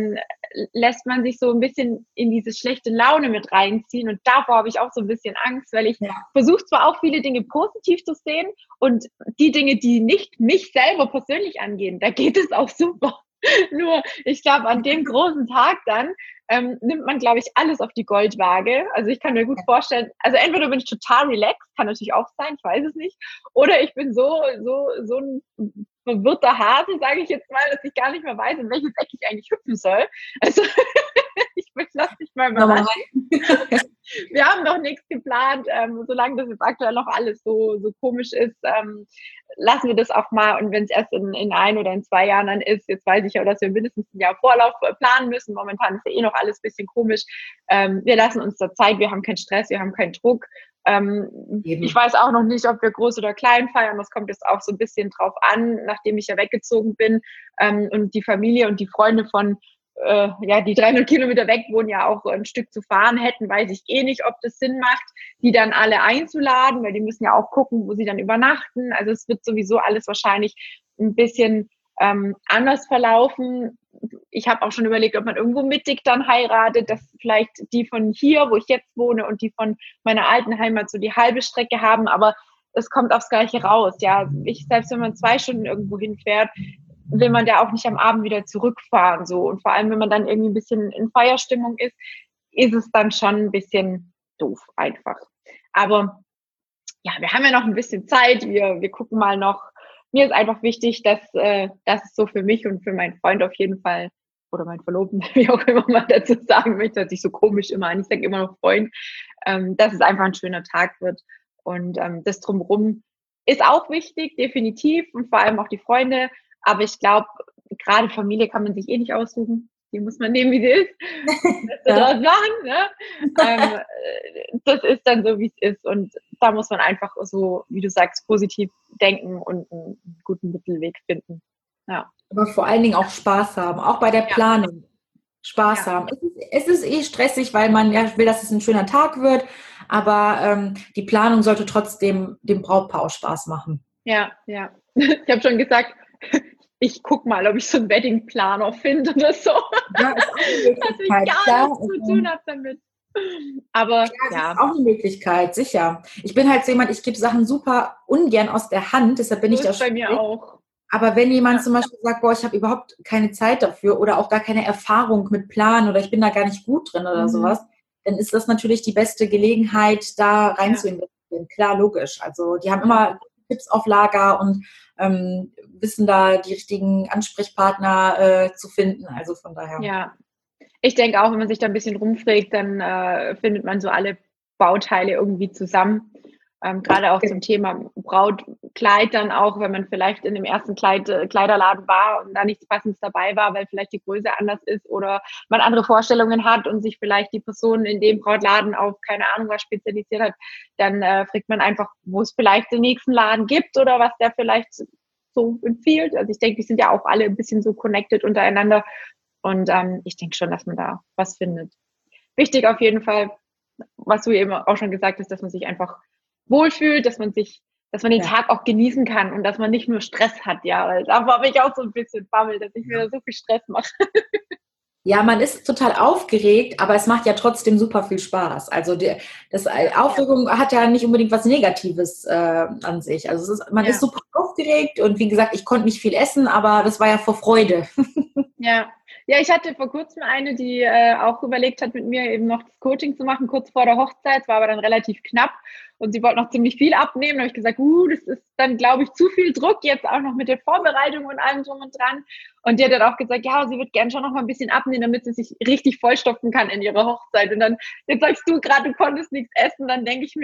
lässt man sich so ein bisschen in diese schlechte Laune mit reinziehen und davor habe ich auch so ein bisschen Angst, weil ich versuche zwar auch viele Dinge positiv zu sehen und die Dinge, die nicht mich selber persönlich angehen, da geht es auch super. Nur, ich glaube, an dem großen Tag dann nimmt man, glaube ich, alles auf die Goldwaage. Also ich kann mir gut vorstellen, also entweder bin ich total relaxed, kann natürlich auch sein, ich weiß es nicht, oder ich bin so ein verwirrter Hase, sage ich jetzt mal, dass ich gar nicht mehr weiß, in welches Eck ich eigentlich hüpfen soll. Also lass dich mal überraschen. Wir haben noch nichts geplant, solange das jetzt aktuell noch alles so komisch ist, lassen wir das auch mal und wenn es erst in 1 oder in 2 Jahren dann ist, jetzt weiß ich ja, dass wir mindestens ein Jahr Vorlauf planen müssen, momentan ist ja eh noch alles ein bisschen komisch, wir lassen uns da Zeit, wir haben keinen Stress, wir haben keinen Druck, ich weiß auch noch nicht, ob wir groß oder klein feiern, das kommt jetzt auch so ein bisschen drauf an, nachdem ich ja weggezogen bin und die Familie und die Freunde von die 300 Kilometer weg wohnen ja auch ein Stück zu fahren hätten, weiß ich eh nicht, ob das Sinn macht, die dann alle einzuladen, weil die müssen ja auch gucken, wo sie dann übernachten. Also es wird sowieso alles wahrscheinlich ein bisschen anders verlaufen. Ich habe auch schon überlegt, ob man irgendwo mittig dann heiratet, dass vielleicht die von hier, wo ich jetzt wohne und die von meiner alten Heimat so die halbe Strecke haben, aber es kommt aufs Gleiche raus. Ja, selbst wenn man 2 Stunden irgendwo hinfährt, will man da auch nicht am Abend wieder zurückfahren, so. Und vor allem, wenn man dann irgendwie ein bisschen in Feierstimmung ist es dann schon ein bisschen doof einfach. Aber ja, wir haben ja noch ein bisschen Zeit, wir gucken mal noch. Mir ist einfach wichtig, dass es so für mich und für meinen Freund auf jeden Fall, oder meinen Verlobten, wie auch immer man dazu sagen möchte, hört sich so komisch immer an, ich sage immer noch Freund, dass es einfach ein schöner Tag wird. Und das Drumherum ist auch wichtig, definitiv, und vor allem auch die Freunde. Aber ich glaube, gerade Familie kann man sich eh nicht aussuchen. Die muss man nehmen, wie sie ist. Das draus machen, ne? Das ist dann so, wie es ist. Und da muss man einfach so, wie du sagst, positiv denken und einen guten Mittelweg finden. Ja. Aber vor allen Dingen auch Spaß haben, auch bei der Planung. Spaß haben. Es ist eh stressig, weil man ja will, dass es ein schöner Tag wird. Aber die Planung sollte trotzdem dem Brautpaar auch Spaß machen. Ja. Ich habe schon gesagt, ich guck mal, ob ich so einen Wedding-Planer finde oder so. Ja, ist auch eine Möglichkeit. Dass ich gar nichts zu tun habe damit. Aber Das ist auch eine Möglichkeit, sicher. Ich bin halt so jemand, ich gebe Sachen super ungern aus der Hand, deshalb bin so ich da ist bei mir schwierig. auch. Aber wenn jemand Ja, zum Beispiel sagt, boah, ich habe überhaupt keine Zeit dafür oder auch gar keine Erfahrung mit Planen oder ich bin da gar nicht gut drin oder sowas, dann ist das natürlich die beste Gelegenheit, da rein ja, zu investieren. Klar, logisch. Also die haben ja. immer Tipps auf Lager und wissen da die richtigen Ansprechpartner zu finden. Also von daher. Ja. Ich denke auch, wenn man sich da ein bisschen rumfragt, dann findet man so alle Bauteile irgendwie zusammen. Gerade auch zum Thema Brautkleid dann auch, wenn man vielleicht in dem ersten Kleiderladen war und da nichts Passendes dabei war, weil vielleicht die Größe anders ist oder man andere Vorstellungen hat und sich vielleicht die Person in dem Brautladen auf keine Ahnung was spezialisiert hat, dann fragt man einfach, wo es vielleicht den nächsten Laden gibt oder was der vielleicht so empfiehlt. Also ich denke, die sind ja auch alle ein bisschen so connected untereinander und ich denke schon, dass man da was findet. Wichtig auf jeden Fall, was du eben auch schon gesagt hast, dass man sich einfach wohlfühlt, dass man den Ja. Tag auch genießen kann und dass man nicht nur Stress hat, ja, weil da habe ich auch so ein bisschen Bammel, dass ich mir so viel Stress mache. Ja, man ist total aufgeregt, aber es macht ja trotzdem super viel Spaß. Also Aufregung hat ja nicht unbedingt was Negatives an sich. Also man ist Ja, super aufgeregt und wie gesagt, ich konnte nicht viel essen, aber das war ja vor Freude. ja. Ja, ich hatte vor kurzem eine, die auch überlegt hat, mit mir eben noch das Coaching zu machen, kurz vor der Hochzeit. Es war aber dann relativ knapp und sie wollte noch ziemlich viel abnehmen. Da habe ich gesagt, das ist dann, glaube ich, zu viel Druck, jetzt auch noch mit der Vorbereitung und allem drum und dran. Und die hat dann auch gesagt, ja, sie wird gerne schon noch mal ein bisschen abnehmen, damit sie sich richtig vollstopfen kann in ihrer Hochzeit. Und dann, jetzt sagst du gerade, du konntest nichts essen, dann denke ich mir,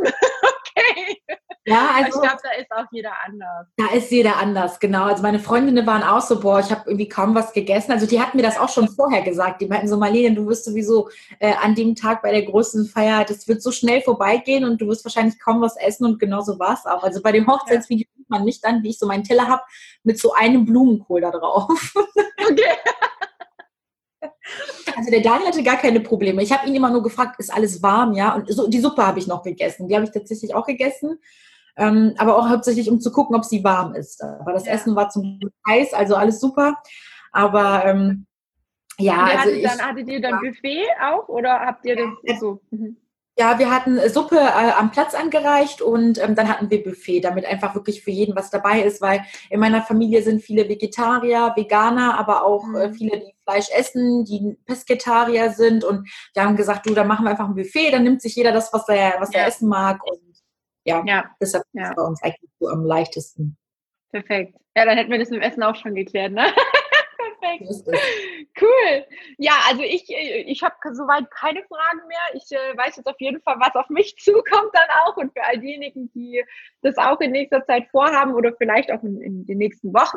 okay. Ja, Ich also glaube, da ist auch jeder anders. da ist jeder anders, genau. Also meine Freundinnen waren auch so, boah, ich habe irgendwie kaum was gegessen. Also die hatten mir das auch schon vorher gesagt. Die meinten so, Marlene, du wirst sowieso an dem Tag bei der großen Feier, das wird so schnell vorbeigehen und du wirst wahrscheinlich kaum was essen und genau so war es auch. Also bei dem Ja. Hochzeitsvideo sieht man mich dann, wie ich so meinen Teller habe, mit so einem Blumenkohl da drauf. Okay. Also der Daniel hatte gar keine Probleme. Ich habe ihn immer nur gefragt, ist alles warm, ja? Und so, die Suppe habe ich noch gegessen. Die habe ich tatsächlich auch gegessen. Aber auch hauptsächlich, um zu gucken, ob sie warm ist. Aber das Ja. Essen war zum Glück heiß, also alles super. Aber ja, Und also hattet ihr dann Buffet auch oder habt ihr das so? Mhm. ja, wir hatten Suppe am Platz angereicht und dann hatten wir Buffet, damit einfach wirklich für jeden was dabei ist, weil in meiner Familie sind viele Vegetarier, Veganer, aber auch viele, die Fleisch essen, die Pesketarier sind und wir haben gesagt, du, dann machen wir einfach ein Buffet, dann nimmt sich jeder das, was er Ja, essen mag und ja, ja, deshalb ist es ja, bei uns eigentlich so am leichtesten. perfekt. Ja, dann hätten wir das mit dem Essen auch schon geklärt, ne? So Perfekt. ist es. Cool. Ja, also ich habe soweit keine Fragen mehr. Ich weiß jetzt auf jeden Fall, was auf mich zukommt dann auch und für all diejenigen, die das auch in nächster Zeit vorhaben oder vielleicht auch in den nächsten Wochen.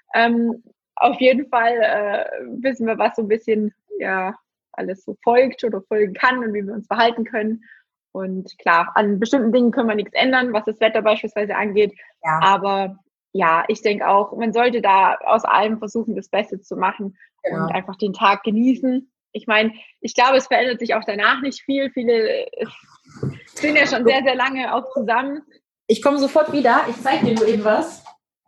Auf jeden Fall wissen wir, was so ein bisschen ja alles so folgt oder folgen kann und wie wir uns verhalten können. Und klar, an bestimmten Dingen können wir nichts ändern, was das Wetter beispielsweise angeht. Ja, Aber ja, ich denke auch, man sollte da aus allem versuchen, das Beste zu machen und genau. einfach den Tag genießen. Ich meine, ich glaube, es verändert sich auch danach nicht viel. Viele sind ja schon sehr, sehr lange auch zusammen. Ich komme sofort wieder. Ich zeige dir nur eben was.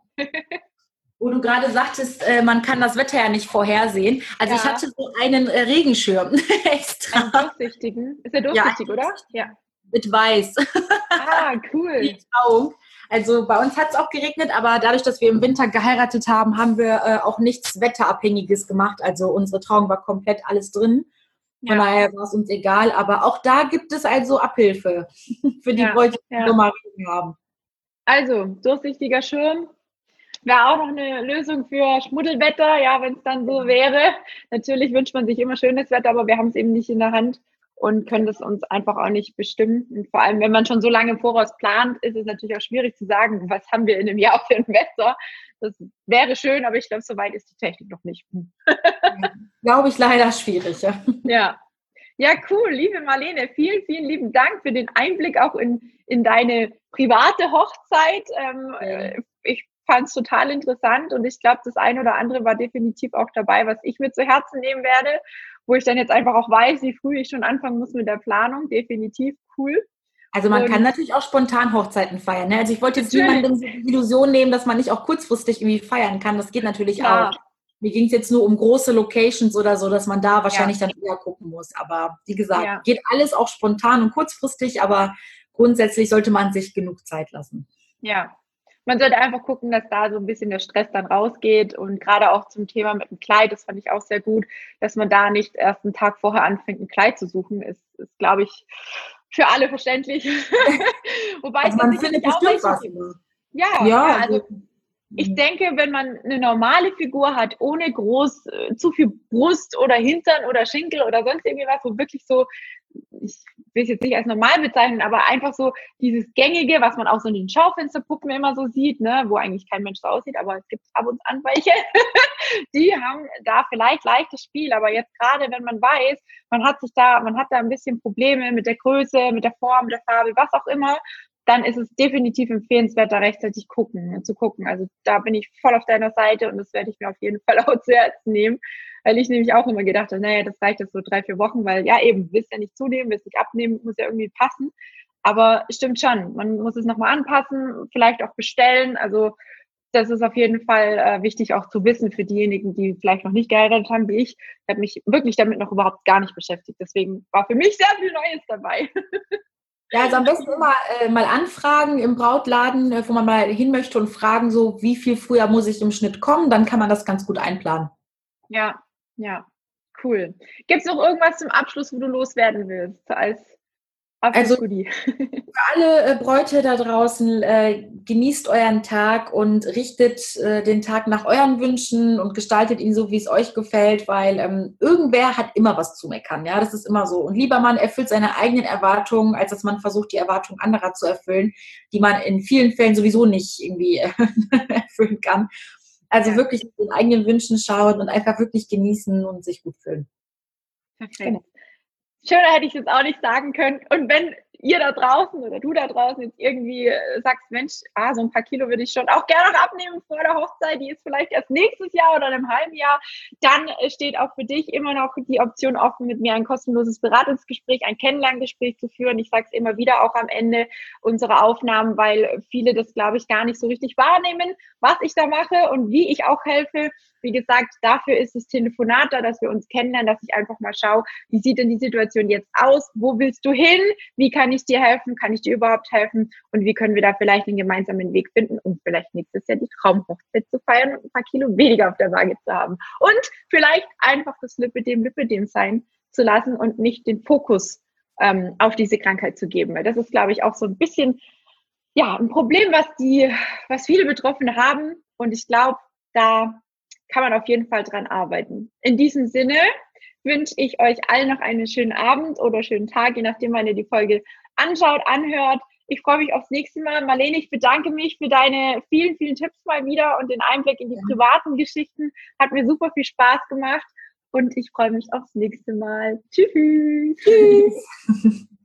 Wo du gerade sagtest, man kann das Wetter ja nicht vorhersehen. Also ich Ja, hatte so einen Regenschirm extra. einen durchsichtigen. Ist ja Ja, durchsichtig, oder? Ja. mit weiß. Ah, cool. Die Trauung. Also bei uns hat es auch geregnet, aber dadurch, dass wir im Winter geheiratet haben, haben wir auch nichts Wetterabhängiges gemacht. Also unsere Trauung war komplett alles drin. Von Ja, daher war es uns egal. Aber auch da gibt es also Abhilfe für die ja, Bräute, die ja. Sommerregen haben. Also, durchsichtiger Schirm. Wäre auch noch eine Lösung für Schmuddelwetter, ja, wenn es dann so wäre. Natürlich wünscht man sich immer schönes Wetter, aber wir haben es eben nicht in der Hand und können das uns einfach auch nicht bestimmen. Und vor allem, wenn man schon so lange im Voraus plant, ist es natürlich auch schwierig zu sagen, was haben wir in einem Jahr für ein Wetter. Das wäre schön, aber ich glaube, so weit ist die Technik noch nicht. Glaube ich leider schwierig, ja. Ja. Ja, cool, liebe Marlene, vielen, vielen lieben Dank für den Einblick auch in deine private Hochzeit. Ich fand es total interessant und ich glaube, das eine oder andere war definitiv auch dabei, was ich mir zu Herzen nehmen werde, wo ich dann jetzt einfach auch weiß, wie früh ich schon anfangen muss mit der Planung. Definitiv cool. Also man kann Und natürlich auch spontan Hochzeiten feiern. Ne? Also ich wollte jetzt natürlich, niemandem so die Illusion nehmen, dass man nicht auch kurzfristig irgendwie feiern kann. Das geht natürlich auch. klar, Mir ging es jetzt nur um große Locations oder so, dass man da wahrscheinlich dann eher gucken muss. Aber wie gesagt, geht alles auch spontan und kurzfristig, aber grundsätzlich sollte man sich genug Zeit lassen. Ja, man sollte einfach gucken, dass da so ein bisschen der Stress dann rausgeht und gerade auch zum Thema mit dem Kleid, das fand ich auch sehr gut, dass man da nicht erst einen Tag vorher anfängt, ein Kleid zu suchen, ist glaube ich, für alle verständlich. Wobei also es man findet bestimmt was. Ja, also ich denke, wenn man eine normale Figur hat, ohne groß zu viel Brust oder Hintern oder Schenkel oder sonst irgendwie was, wo wirklich so, ich will es jetzt nicht als normal bezeichnen, aber einfach so dieses Gängige, was man auch so in den Schaufensterpuppen immer so sieht, ne, wo eigentlich kein Mensch so aussieht, aber es gibt ab und an welche, die haben da vielleicht leichtes Spiel, aber jetzt gerade, wenn man weiß, man hat da ein bisschen Probleme mit der Größe, mit der Form, mit der Farbe, was auch immer, dann ist es definitiv empfehlenswert, da rechtzeitig zu gucken. Also da bin ich voll auf deiner Seite und das werde ich mir auf jeden Fall auch zu Herzen nehmen, weil ich nämlich auch immer gedacht habe, naja, das reicht jetzt so 3, 4 Wochen, weil ja eben, willst ja nicht zunehmen, willst nicht abnehmen, muss ja irgendwie passen. Aber stimmt schon, man muss es nochmal anpassen, vielleicht auch bestellen. Also das ist auf jeden Fall wichtig auch zu wissen für diejenigen, die vielleicht noch nicht geheiratet haben wie ich. Ich habe mich wirklich damit noch überhaupt gar nicht beschäftigt. Deswegen war für mich sehr viel Neues dabei. Ja, also am besten immer mal anfragen im Brautladen, wo man mal hin möchte und fragen so, wie viel früher muss ich im Schnitt kommen, dann kann man das ganz gut einplanen. Ja, ja, cool. Gibt es noch irgendwas zum Abschluss, wo du loswerden willst als Abschlussgoodie? Für alle Bräute da draußen, genießt euren Tag und richtet den Tag nach euren Wünschen und gestaltet ihn so, wie es euch gefällt, weil irgendwer hat immer was zu meckern. Ja, das ist immer so. Und lieber man erfüllt seine eigenen Erwartungen, als dass man versucht, die Erwartungen anderer zu erfüllen, die man in vielen Fällen sowieso nicht irgendwie erfüllen kann. Also wirklich den eigenen Wünschen schauen und einfach wirklich genießen und sich gut fühlen. Perfekt. Genau. Schöner hätte ich es jetzt auch nicht sagen können. Und wenn ihr da draußen oder du da draußen jetzt irgendwie sagst, Mensch, so ein paar Kilo würde ich schon auch gerne noch abnehmen vor der Hochzeit, die ist vielleicht erst nächstes Jahr oder in einem halben Jahr, dann steht auch für dich immer noch die Option offen, mit mir ein kostenloses Beratungsgespräch, ein Kennenlerngespräch zu führen. Ich sage es immer wieder auch am Ende unserer Aufnahmen, weil viele das, glaube ich, gar nicht so richtig wahrnehmen, was ich da mache und wie ich auch helfe. Wie gesagt, dafür ist das Telefonat da, dass wir uns kennenlernen, dass ich einfach mal schaue, wie sieht denn die Situation jetzt aus? Wo willst du hin? Wie kann ich dir helfen? Kann ich dir überhaupt helfen? Und wie können wir da vielleicht einen gemeinsamen Weg finden, um vielleicht nächstes Jahr die Traumhochzeit zu feiern und ein paar Kilo weniger auf der Waage zu haben? Und vielleicht einfach das Lipödem sein zu lassen und nicht den Fokus auf diese Krankheit zu geben. Weil das ist, glaube ich, auch so ein bisschen ein Problem, was viele Betroffene haben. Und ich glaube, da kann man auf jeden Fall dran arbeiten. In diesem Sinne wünsche ich euch allen noch einen schönen Abend oder schönen Tag, je nachdem, wann ihr die Folge anschaut, anhört. Ich freue mich aufs nächste Mal. Marlene, ich bedanke mich für deine vielen, vielen Tipps mal wieder und den Einblick in die privaten Geschichten. Hat mir super viel Spaß gemacht und ich freue mich aufs nächste Mal. Tschüss. Tschüss.